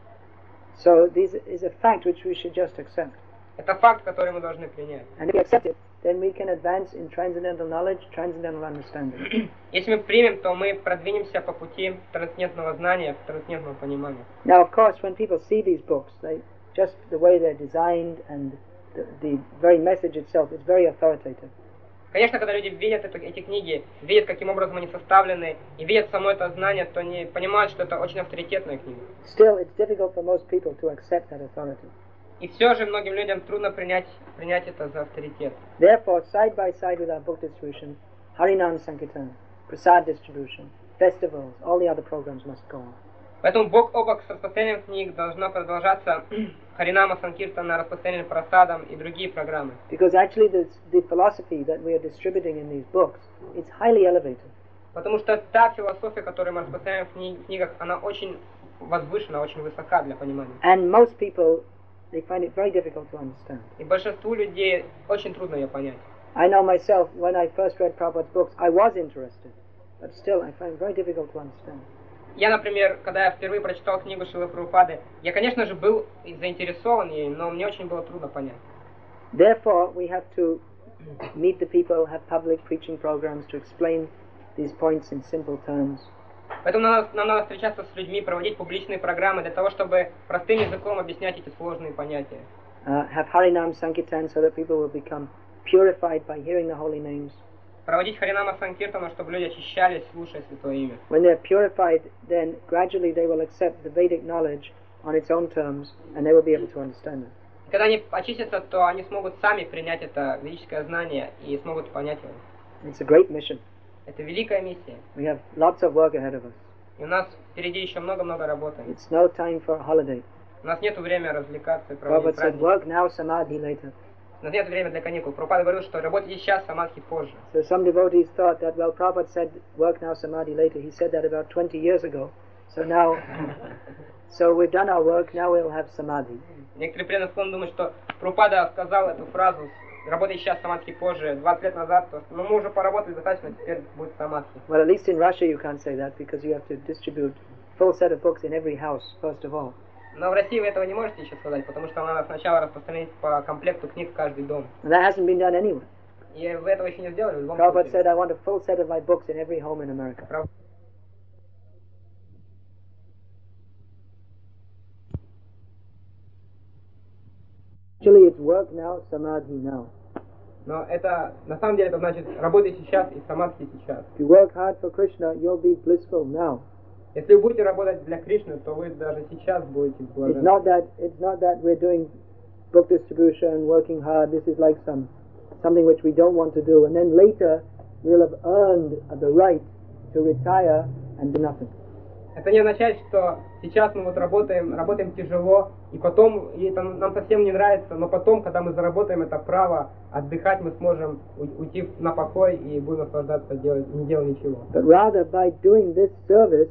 So this is a fact which we should just accept. Это факт, который мы должны принять. And if we accept it, then we can advance in transcendental knowledge, transcendental understanding. Если мы примем, то мы продвинемся по пути трансцендентного знания, трансцендентного понимания. Now, of course, when people see these books, just the way they're designed and the very message itself is very authoritative. Конечно, когда люди видят эти книги, видят, каким образом они составлены, и видят само это знание, то они понимают, что это очень авторитетная книга. Still, it's difficult for most people to accept that authority. И все же многим людям трудно принять это за авторитет. Therefore, side by side with our book distribution, Harinam Sankirtan, Prasad distribution, festivals, all the other programs must go on. Поэтому бок о бок с распространением книг должна продолжаться Харинама Санкиртана, распространение просадам и другие программы. Because actually the philosophy that we are distributing in these books, it's highly elevated. Потому что та философия, которую мы распространяем в книгах, она очень возвышена, очень высока для понимания. And most people, they find it very difficult to understand. И большинству людей очень трудно ее понять. I know myself, when I first read Prabhupada's books, I was interested, but still I find it very difficult to understand. Я, например, когда я впервые прочитал книгу Шрилы Прабхупады, я, конечно же, был заинтересован ей, но мне очень было трудно понять. Therefore, we have to meet the people, have public preaching programs to explain these points in simple terms. Поэтому нам надо встречаться с людьми, проводить публичные программы для того, чтобы простым языком объяснять эти сложные понятия. Have Harinam Sankirtan so that people will become purified by hearing the holy names. Проводить Харинама Санкиртану, чтобы люди очищались, слушая Святое Имя. When they're purified, then gradually they will accept the Vedic knowledge on its own terms, and they will be able to understand it. И когда они очистятся, то они смогут сами принять это ведическое знание и смогут понять его. It's a great mission. Это великая миссия. We have lots of work ahead of us. И у нас впереди еще много-много работы. It's no time for a holiday. У нас нет времени развлекаться и проводить Prabhupada said, праздники. work now, samadhi later. У нас нет времени для каникул. Прабхупада говорил, что работайте сейчас, самадхи позже. So some devotees thought that, well, Prabhupada said, work now, samadhi later. He said that about 20 years ago. So now, so we've done our work, now we'll have samadhi. Некоторые преданные склонны думать, что Прабхупада сказал эту фразу «работай сейчас, самадхи позже» 20 лет назад, то мы уже поработали достаточно, теперь будет самадхи. Well, at least in Russia you can't say that because you have to distribute full set of books in every house, first of all. Но в России вы этого не можете еще сказать, потому что надо сначала распространить по комплекту книг в каждый дом. And that hasn't been done anywhere. И вы этого еще не сделали в любом Prabhupada случае. said, I want a full set of my books in every home in America. Actually, it's work now, samadhi now. Но это, на самом деле, это значит, работай сейчас и самадхи сейчас. If you work hard for Krishna, you'll be blissful now. Если вы будете работать для Кришны, то вы даже сейчас будете It's блаженны. not that we're doing book distribution, working hard. This is like something which we don't want to do, and then later we'll have earned the right to retire and do nothing. Это не означает, что сейчас мы вот работаем тяжело, и потом, и это нам совсем не нравится, но потом, когда мы заработаем это право отдыхать, мы сможем уйти на покой и будем наслаждаться, не делая ничего. But rather, by doing this service,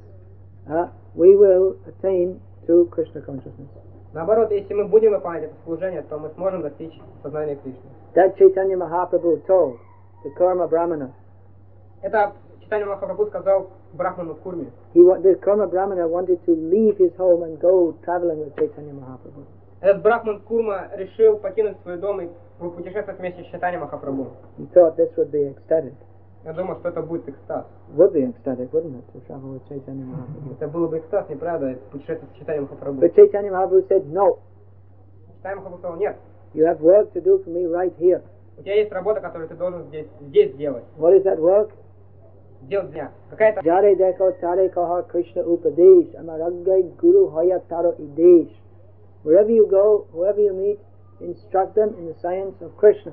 we will attain to Krishna consciousness. Наоборот, если мы будем выполнять это служение, то мы сможем достичь сознания Кришны. That Chaitanya Mahaprabhu told the Karma Brahmana. Это Чайтанья Махапрабху сказал Брахману Курме. The Karma Brahmana wanted to leave his home and go traveling with Chaitanya Mahaprabhu. Этот Брахман Курма решил покинуть свой дом и путешествовать вместе с Чайтаньей Махапрабху. He thought this would be ecstatic. Я думал, что это будет экстаз. Would be ecstatic, wouldn't it, to travel with Chaitanya Mahaprabhu? Это было бы экстаз, неправда, путешествовать с Чайтаньей Махапрабху. But Chaitanya Mahaprabhu said, no, Чайтанья Махапрабху сказал, нет, you have work to do for me right here. у тебя есть работа, которую ты должен здесь делать. What is that work? Сделать дня. Какая-то... Jare dekho tare kaha Krishna upadesh, amaraggai guru hoya taro idesh. Wherever you go, whoever you meet, instruct them in the science of Krishna.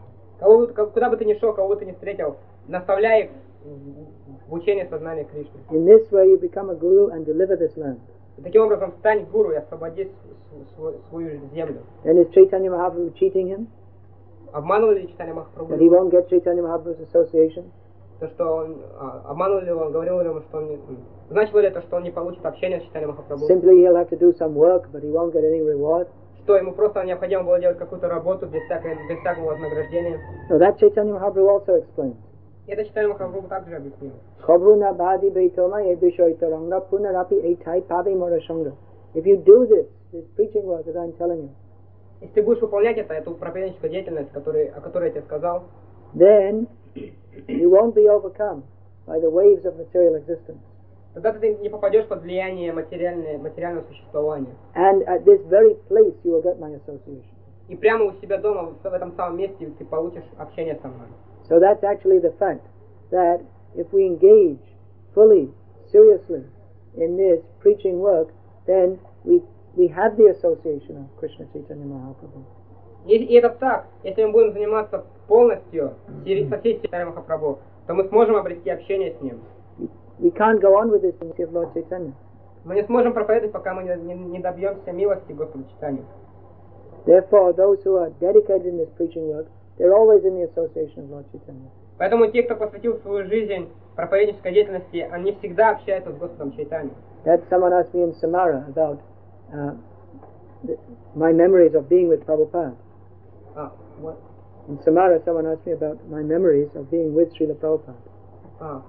Куда бы ты ни шел, кого бы ты ни встретил, наставляй их в учении сознания Кришны. In this way you become a guru and deliver this land. И таким образом стань гуру и освободи свою землю. Then is Chaitanya Mahaprabhu cheating him? Обманул ли Чайтанья Махапрабху? That he won't get Chaitanya Mahaprabhu's association? То, что он обманул ли он, говорил ли он, что он не... Значило ли это, что он не получит общения с Чайтаньей Махапрабху? Simply he'll have to do some work, but he won't get any reward? Что ему просто необходимо было делать какую-то работу без всякого вознаграждения? So that Chaitanya Mahaprabhu also explained. И это Чайтанья Махапрабху также объяснил. Khabruna bhadi beitoma ebishoitaranga punarapi etai pavi morashanga. If you do this preaching work that I'm telling you, если ты будешь выполнять эту проповедническую деятельность, о которой я тебе сказал, then you won't be overcome by the waves of material existence. Тогда ты не попадешь под влияние материального существования. And at this very place you will get my association. И прямо у себя дома, в этом самом месте, ты получишь общение со мной. So that's actually the fact that if we engage fully, seriously in this preaching work, then we have the association of Krishna Chaitanya Mahaprabhu. И это так. Если мы будем заниматься полностью со всей Чайтаньей Махапрабху, то мы сможем обрести общение с ним. We can't go on with this in of Lord Chaitanya. Мы не сможем проповедовать, пока мы не добьемся милости Господа Чайтаньи. Therefore, those who are dedicated in this preaching work, they're always in the association of Lord Chaitanya. Поэтому те, кто посвятил свою жизнь проповеднической деятельности, они всегда общаются с Господом Чайтаньей. That someone asked me in Samara about my memories of being with Prabhupada. What? In Samara, someone asked me about my memories of being with Srila Prabhupada.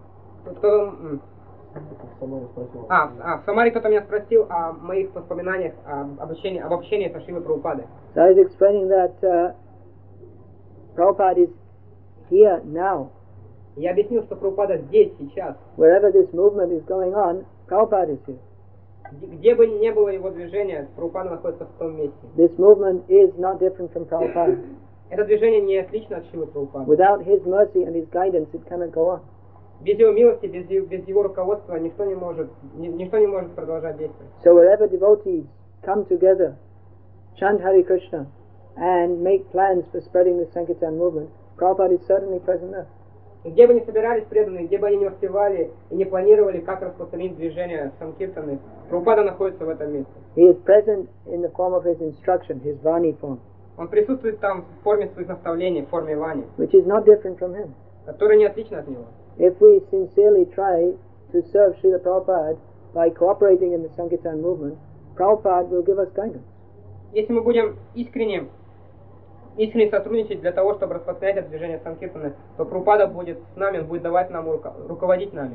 В Самаре кто-то меня спросил о моих воспоминаниях об общении со Шрилой Прабхупадой. So I was explaining that Prabhupada is here now. Я объяснил, что Прабхупада здесь, сейчас. Wherever this movement is going on, Prabhupada is here. Где бы ни было его движения, Прабхупада находится в том месте. This movement is not different from Prabhupada. Это движение не отлично от Шрилы Прабхупады. Without his mercy and his guidance, it cannot go on. Без его милости, без его руководства ничто не может продолжать действовать. So wherever devotees come together, chant Hare Krishna, and make plans for spreading the Sankirtan movement, Prabhupada is certainly present there. Где бы ни собирались преданные, где бы они не успевали и не планировали, как распространить движение Санкиртаны, Прабхупада находится в этом месте. He is present in the form of his instruction, his Vani form. Он присутствует там в форме своих наставлений, в форме Вани, which is not different from him. которые не отличны от него. If we sincerely try to serve Srila Prabhupada by cooperating in the Sankirtan movement, Prabhupada will give us guidance. Если мы будем искренне сотрудничать для того, чтобы распространять это движение Санкиртаны, то Прабхупада будет с нами, он будет давать нам, руководить нами.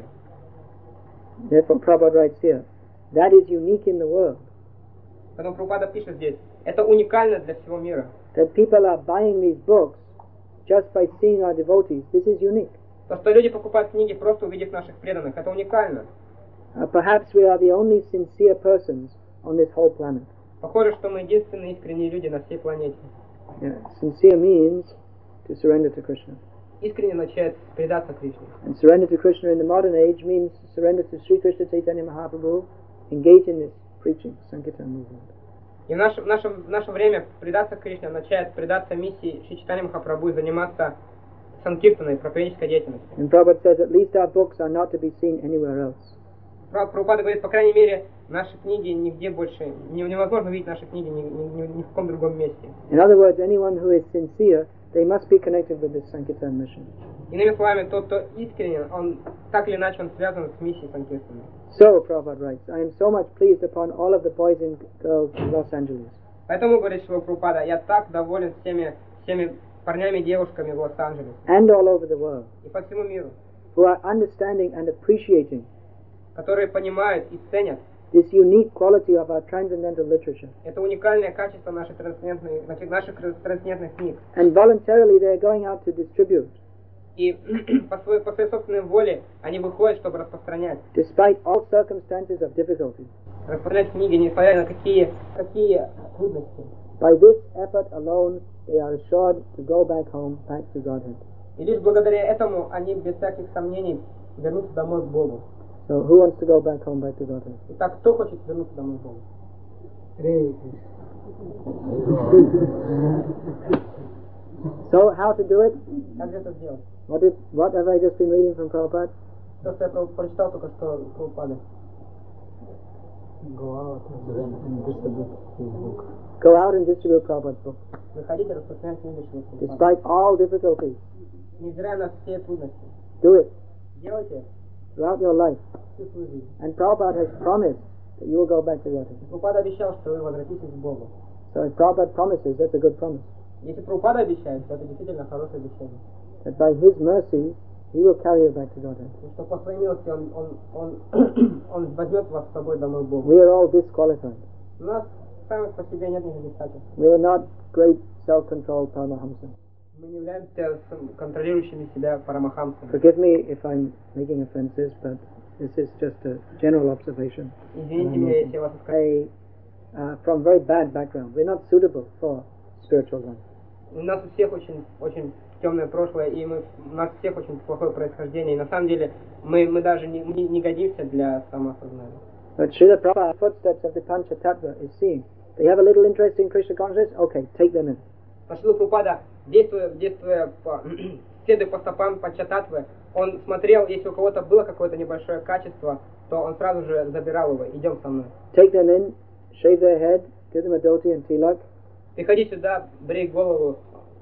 Therefore Prabhupada writes here, that is unique in the world. Поэтому Прабхупада пишет здесь, это уникально для всего мира. That people are buying these books just by seeing our devotees, this is unique. То, что люди покупают книги, просто увидев наших преданных, это уникально. Perhaps we are the only sincere persons on this whole planet. Похоже, что мы единственные искренние люди на всей планете. Yeah. Sincere means to surrender to Krishna. Искренне означает предаться Кришне. And surrender to Krishna in the modern age means surrender to Sri Krishna Chaitanya Mahaprabhu, engage in this preaching, Sankirtan movement. И в наше время предаться Кришне означает предаться миссии Шри Чайтаньи Махапрабху и заниматься санкиртаной, проповеднической деятельностью. And Prabhupada says at least our books are not to be seen anywhere else. Прабхупада говорит, по крайней мере, наши книги нигде больше, невозможно увидеть наши книги ни в каком другом месте. In other words, anyone who is sincere, they must be connected with this Sankirtan mission. Иными словами, тот, кто искренен, он так или иначе он связан с миссией Санкиртаны. So, Prabhupada writes, I am so much pleased upon all of the boys and girls in Los Angeles. Поэтому, говорит Шрила Прабхупада, я так доволен всеми парнями и девушками в Лос-Анджелесе. And all over the world. И по всему миру. Who are understanding and appreciating. Которые понимают и ценят. This unique quality of our transcendental literature. Это уникальное качество наших трансцендентных книг. And voluntarily they are going out to distribute. И по своей собственной воле они выходят, чтобы распространять. Despite all circumstances of difficulty. Распространять книги, несмотря на какие трудности. By this effort alone, they are assured to go back home, back to Godhead. И лишь благодаря этому они без всяких сомнений вернутся домой к Богу. So who wants to go back home, back to Godhead? Итак, кто хочет вернуться домой к Богу? So how to do it? Как же это сделать? What have I just been reading from Prabhupada? То, что я прочитал только что Прабхупады. Go out and distribute Prabhupada's book. Выходите, распространять книги Шрила Прабхупады. Despite all difficulties. Невзирая на все трудности. Do it. Делайте это. Throughout your life. Всю свою жизнь. And Prabhupada has promised that you will go back to Godhead. Прабхупада обещал, что вы возвратитесь к Богу. So if Prabhupada promises, that's a good promise. Если Прабхупада обещает, то это действительно хорошее обещание. That by His mercy, He will carry you back to Godhead. Что по своей милости он возьмет вас с собой домой к Богу. We are all disqualified. У нас сами по себе нет никаких качеств. We are not great self-controlled Paramahamsa. Мы не являемся контролирующими себя парамахамсами. Forgive me if I'm making offenses, but this is just a general observation. Извините меня, если я вас оскорбил. From very bad background, we're not suitable for spiritual life. У нас у всех очень темное прошлое, и у нас всех очень плохое происхождение, и на самом деле мы даже не годимся для самоосознания. But Srila Prabhupada, footsteps of the Panchatattva is seeing. They have a little interest in Krishna consciousness, okay, take them in. Шрила Прабхупада, следуя по стопам Панчататтвы, он смотрел, если у кого-то было какое-то небольшое качество, то он сразу же забирал его, идем со мной. Take them in, shave their head, give them a dhoti and tilak. Приходи сюда, брей голову,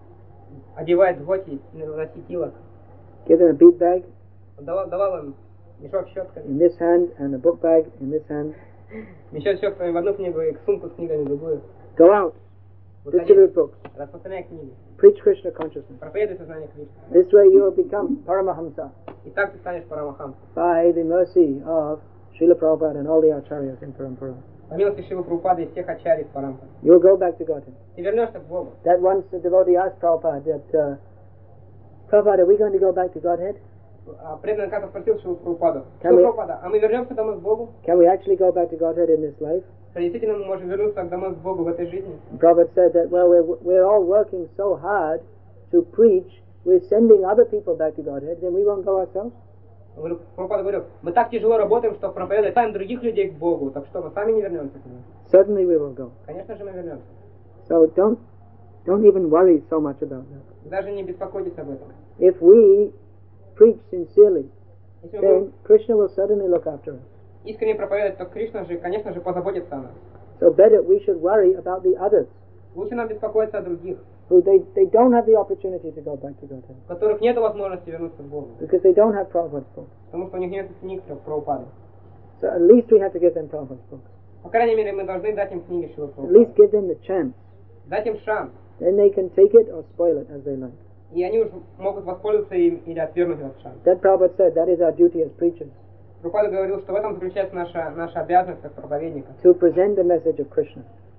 одевай дхоти, носи тилак. Give them a bead bag. Давал им мешок с щетками. In this hand and a book bag in this hand. Мешок с щетками в одну книгу и сумку с книгами в другую. Go out. Distribute books. Распространяй книги. Preach Krishna consciousness. Проповедуй сознание Кришны. This way you will become Paramahamsa. И так ты станешь парамахамсом. By the mercy of Srila Prabhupada and all the acharyas in Parampara. По милости Шрилы Прабхупады и всех ачарьев Парампары. You will go back to Godhead. Ты вернешься к Богу. That once the devotee asked Prabhupada that, Prabhupada, are we going to go back to Godhead? Преданный как-то спросил Шрилу Прабхупаду, что Прабхупада, а мы вернемся домой к Богу? Can we actually go back to Godhead in this life? Что действительно мы можем вернуться домой к Богу в этой жизни? Prabhupada said that, well, we're all working so hard to preach, we're sending other people back to Godhead, then we won't go ourselves? Прабхупада говорил, мы так тяжело работаем, что проповедуем других людей к Богу, так что мы сами не вернемся к Нему. Certainly we will go. Конечно же мы вернемся. So don't even worry so much about that. Даже не беспокойтесь об этом. If we preach sincerely, then Krishna will certainly look after us. Искренне проповедовать, то Кришна же, конечно же, позаботится о нас. So better we should worry about the others. Лучше нам беспокоиться о других, who they don't have the opportunity to go back to Godhead, у которых нет возможности вернуться к Богу, because they don't have Prabhupada's books. потому что у них нет книг Прабхупады. So at least we have to give them Prabhupada's books. По крайней мере, мы должны дать им книги Шрилы At least Прабхупады. give them the chance. Дать им шанс. Then they can take it or spoil it as they like. И они уже могут воспользоваться им или отвергнуть этот шанс. That Prabhupada said, that is our duty as preachers, Прабхупада говорил, что в этом заключается наша обязанность как проповедника. to present the message of Krishna.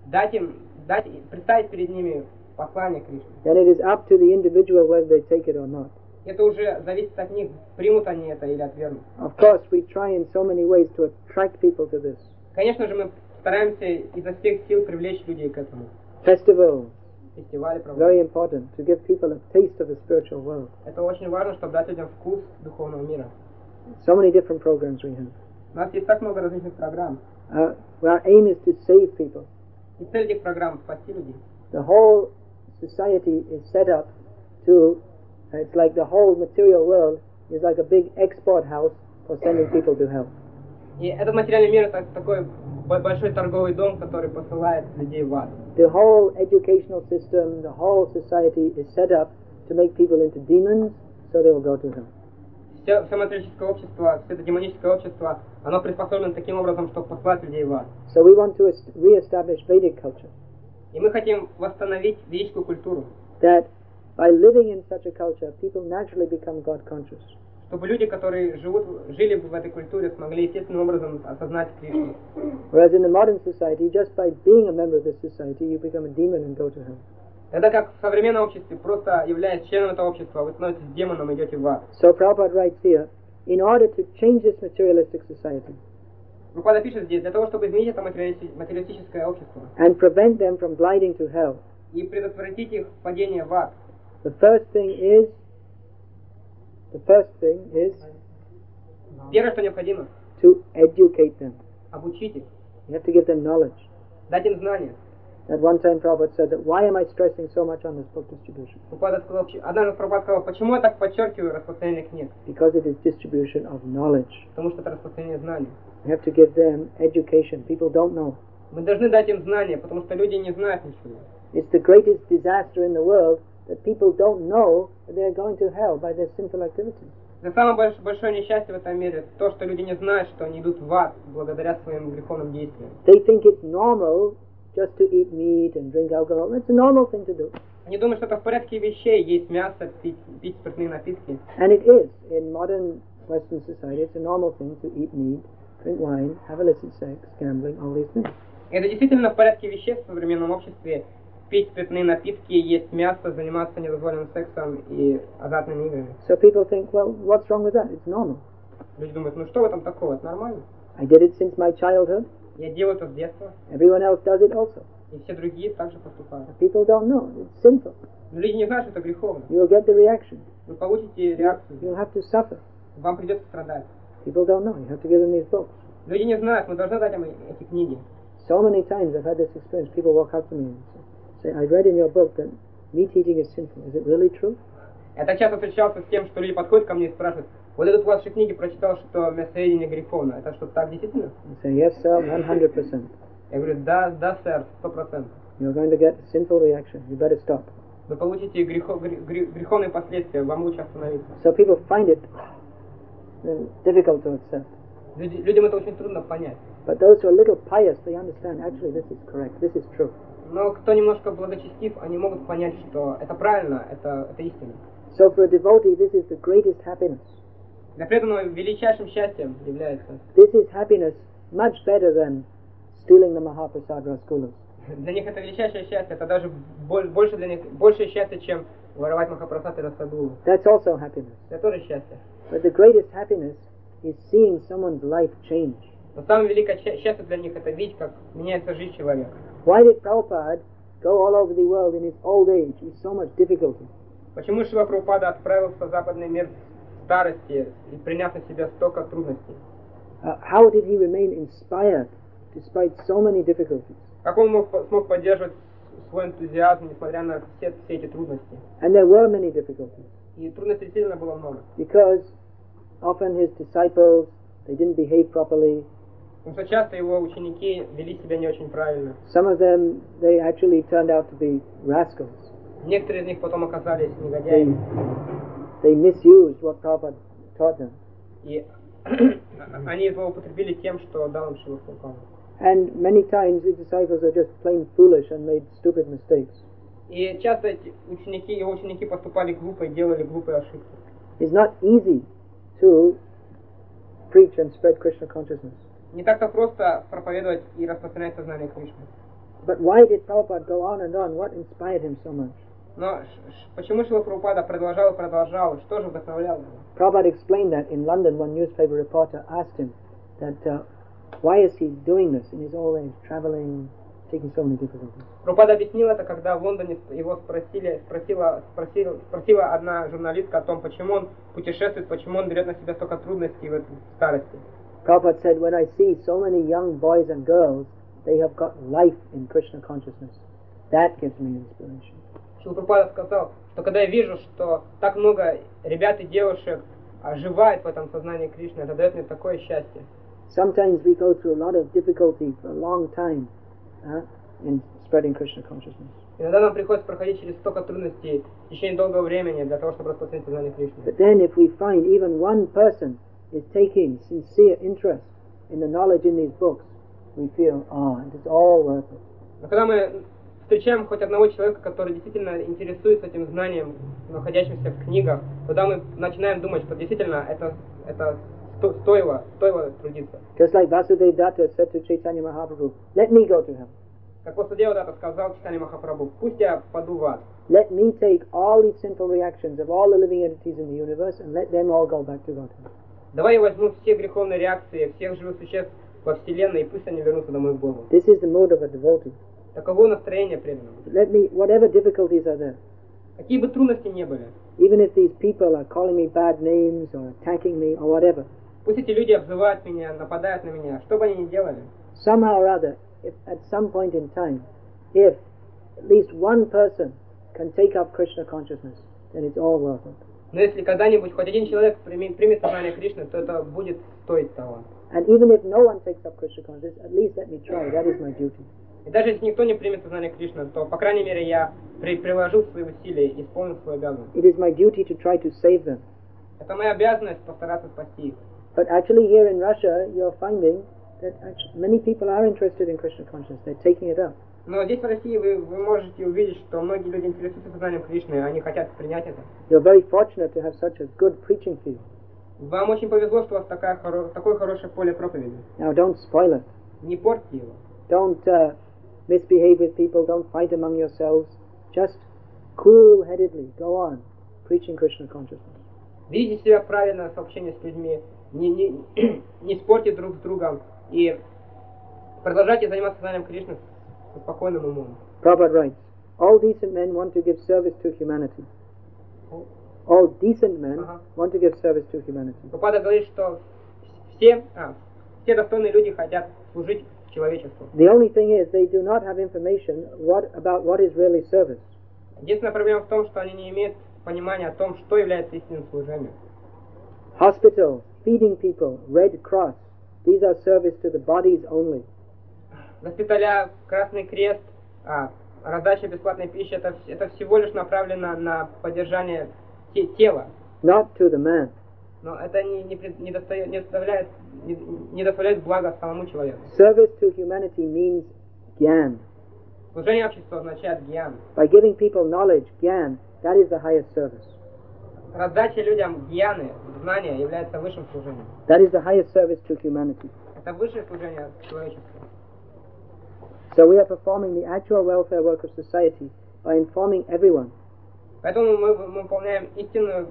Представить перед ними послание Кришны. Then it is up to the individual whether they take it or not. Это уже зависит от них, примут они это или отвергнут. Of course, we try in so many ways to attract people to this. Конечно же, мы стараемся изо всех сил привлечь людей к этому. Festivals, Фестивали very проводим. important, to give people a taste of the spiritual world. Это очень важно, чтобы дать людям вкус духовного мира. So many different programs we have. У нас есть так много различных программ. Our aim is to save people. И цель этих программ — спасти людей. The whole society is set up to, it's like the whole material world is like a big export house for sending people to hell. И этот материальный мир — это такой большой торговый дом, который посылает людей в ад. The whole educational system, the whole society is set up to make people into demons, so they will go to hell. Все материалистическое общество, все это демоническое общество, оно приспособлено таким образом, чтобы послать людей в ад. So we want to re-establish Vedic culture, И мы хотим восстановить ведическую культуру, that by living in such a culture, people naturally become God conscious. чтобы люди, которые жили бы в этой культуре, смогли естественным образом осознать Кришну. Whereas in the modern society, just by being a member of this society, you become a demon and go to hell. Тогда как в современном обществе, просто являясь членом этого общества, вы становитесь демоном и идете в ад. So Prabhupada writes here, in order to change this materialistic society Прабхупада пишет здесь, для того, чтобы изменить это материалистическое общество and prevent them from gliding to hell, и предотвратить их падение в ад, the first thing is первое, что необходимо, to educate them. обучить их, You have to give them knowledge. дать им знания. At one time Prabhupada said that, why am I stressing so much on this book distribution? Прабхупада сказал, однажды Прабхупада сказал, почему я так подчеркиваю распространение книг? Because it is distribution of knowledge. Потому что это распространение знаний. You have to give them education. People don't know. Мы должны дать им знания, потому что люди не знают ничего. It's the greatest disaster in the world that people don't know that they are going to hell by their sinful activities. Это самое большое несчастье в этом мире, то, что люди не знают, что они идут в ад благодаря своим греховным действиям. They think it's normal just to eat meat and drink alcohol. It's a normal thing to do. Они думают, что это в порядке вещей, есть мясо, пить спиртные напитки. And it is. In modern Western society, it's a normal thing to eat meat, drink wine, have illicit sex, gambling, all these things. Это действительно в порядке вещей в современном обществе. Пить спиртные напитки, есть мясо, заниматься недозволенным сексом и азартными играми. So people think, well, what's wrong with that? It's normal. Люди думают, ну что в этом такого, это нормально. I did it since my childhood. Я делаю это с детства, Everyone else does it also. и все другие также поступают. People don't know. It's sinful. Но люди не знают, что это греховно. You will get the reaction. Вы получите реакцию, You'll have to suffer. вам придется страдать. People don't know. You have to give them these books. Люди не знают, мы должны дать им эти книги. So many times I've had this experience. People walk up to me and say, I read in your book that meat eating is sinful. Is it really true? Я так часто встречался с тем, что люди подходят ко мне и спрашивают, вот этот в вашей книге прочитал, что мясоедение греховно. Это что, так действительно? I say, yes, sir, 100%. Я говорю, да, сэр, 100%. You're going to get a sinful reaction. You better stop. Вы получите греховные последствия, вам лучше остановиться. So people find it difficult to accept. Людям это очень трудно понять. But those who are a little pious, they understand, actually this is correct, this is true. Но кто немножко благочестив, они могут понять, что это правильно, это истина. So for a devotee, this is the greatest happiness. Для преданного величайшим счастьем является. This is happiness much better than stealing the Mahaprasad Rasgullas. Для них это величайшее счастье, это даже больше для них, большее счастье, чем воровать Махапрасад и Расагулу. That's also happiness. Это тоже счастье. But the greatest happiness is seeing someone's life change. Но самое великое счастье для них это видеть, как меняется жизнь человека. Why did Prabhupada go all over the world in his old age with so much difficulty? Почему Шрила Прабхупада отправился в западный мир в старости и приняв на себя столько трудностей? How did he remain inspired despite so many difficulties? Как он смог поддерживать свой энтузиазм, несмотря на все эти трудности? And there were many difficulties. И трудностей действительно было много. Because often his disciples, they didn't behave properly, Потому что часто его ученики вели себя не очень правильно. Some of them, they actually turned out to be rascals. Некоторые из них потом оказались They, негодяями. they misused what Prabhupada taught them. И они злоупотребили тем, что дал им Шрила Прабхупада. And many times the disciples are just plain foolish and made stupid mistakes. И часто эти ученики, его ученики поступали глупо и делали глупые ошибки. It's not easy to preach and spread Krishna consciousness. Не так-то просто проповедовать и распространять сознание Кришны. But why did Prabhupada go on and on? What inspired him so much? Но почему Шрила Прабхупада продолжал и продолжал? Что же вдохновляло его? Prabhupada explained that in London. One newspaper reporter asked him that why is he doing this in his old age, traveling, taking so many difficulties. Прабхупада объяснил это, когда в Лондоне его спросила одна журналистка о том, почему он путешествует, почему он берет на себя столько трудностей в старости. Prabhupada said, when I see so many young boys and girls, they have got life in Krishna consciousness. That gives me inspiration. Шрила Прабхупада сказал, что когда я вижу, что так много ребят и девушек оживает в этом сознании Кришны, это дает мне такое счастье. Sometimes we go through a lot of difficulty for a long time in spreading Krishna consciousness. Иногда нам приходится проходить через столько трудностей в течение долгого времени для того, чтобы распространить сознание Кришны. But then if we find even one person is taking sincere interest in the knowledge in these books, we feel, it is all worth it. Но когда мы встречаем хоть одного человека, который действительно интересуется этим знанием, находящимся в книгах, тогда мы начинаем думать, что действительно это стоило трудиться. Just like Vasudeva Datta said to Chaitanya Mahaprabhu, let me go to him. Как Васудева Датта сказал Чайтанья Махапрабху, пусть я паду в ад. Let me take all these sinful reactions of all the living entities in the universe and let them all go back to Godhead. Давай я возьму все греховные реакции всех живых существ во Вселенной, и пусть они вернутся домой к Богу. This is the mood of a devotee. Таково настроение преданного. Let me, whatever difficulties are there, Какие бы трудности ни были, even if these people are calling me bad names or attacking me or whatever, пусть эти люди обзывают меня, нападают на меня, что бы они ни делали, somehow or other, if at some point in time, if at least one person can take up Krishna consciousness, then it's all worth it. но если когда-нибудь хоть один человек примет сознание Кришны, то это будет стоить того. And even if no one takes up Krishna consciousness, at least let me try. That is my duty. И даже если никто не примет сознание Кришны, то, по крайней мере, я приложил свои усилия и исполнил свою обязанность. It is my duty to try to save them. Это моя обязанность постараться спасти их. But actually here in Russia, you're finding that many people are interested in Krishna consciousness. They're taking it up. Но здесь, в России, вы можете увидеть, что многие люди интересуются сознанием Кришны, они хотят принять это. You're very fortunate to have such a good preaching field. Вам очень повезло, что у вас такое хорошее поле проповеди. Now don't spoil it. Не портите его. Don't misbehave with people. Don't fight among yourselves. Just cool-headedly go on preaching Krishna consciousness. Ведите себя правильно в общении с людьми, не спорьте друг с другом и продолжайте заниматься сознанием Кришны со спокойным умом. Prabhupada writes, all decent men want to give service to humanity. All decent men want to give service to humanity. Прабхупада говорит, что все достойные люди хотят служить человечеству. The only thing is they do not have information about what is really service. Единственная проблема в том, что они не имеют понимания о том, что является истинным служением. Hospital, feeding people, Red Cross, these are service to the bodies only. Госпиталя, Красный Крест, раздача бесплатной пищи, это всего лишь направлено на поддержание тела. Not to the man. Но это не доставляет блага самому человеку. Service to humanity means gyan. Служение обществу означает гьян. By giving people knowledge, gyan, that is the highest service. Раздача людям гьяны, знания, является высшим служением. That is the highest service to humanity. Это высшее служение человечеству. So we are performing the actual welfare work of society by informing everyone. Поэтому мы выполняем истинную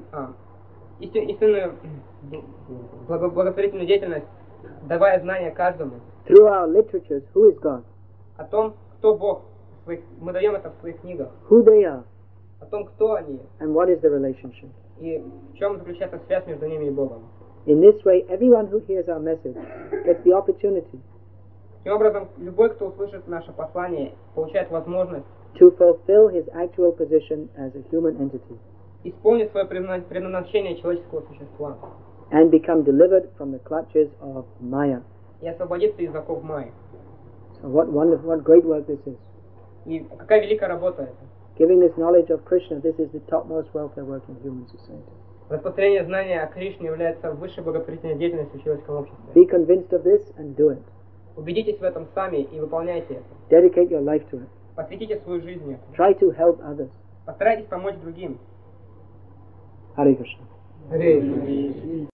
благотворительную деятельность, давая знания каждому. Through our literatures, who is God? О том, кто Бог. Мы даем это в своих книгах. Who they are. О том, кто они. And what is the relationship. И в чем заключается связь между ними и Богом. In this way, everyone who hears our message gets the opportunity Таким образом, любой, кто услышит наше послание, получает возможность to fulfill his actual position as a human entity исполнить свое предназначение человеческого существа and become delivered from the clutches of Maya. и освободиться из оков Майи. So what great work this is. И какая великая работа это. Giving this knowledge of Krishna, this is the topmost welfare work in human society. Распространение знания о Кришне является высшей благотворительной деятельностью в человеческом обществе. Be convinced of this and do it. Убедитесь в этом сами и выполняйте это. Dedicate your life to it. Посвятите свою жизнь этому. Try to help others. Постарайтесь помочь другим. Hare Krishna. Hare Krishna.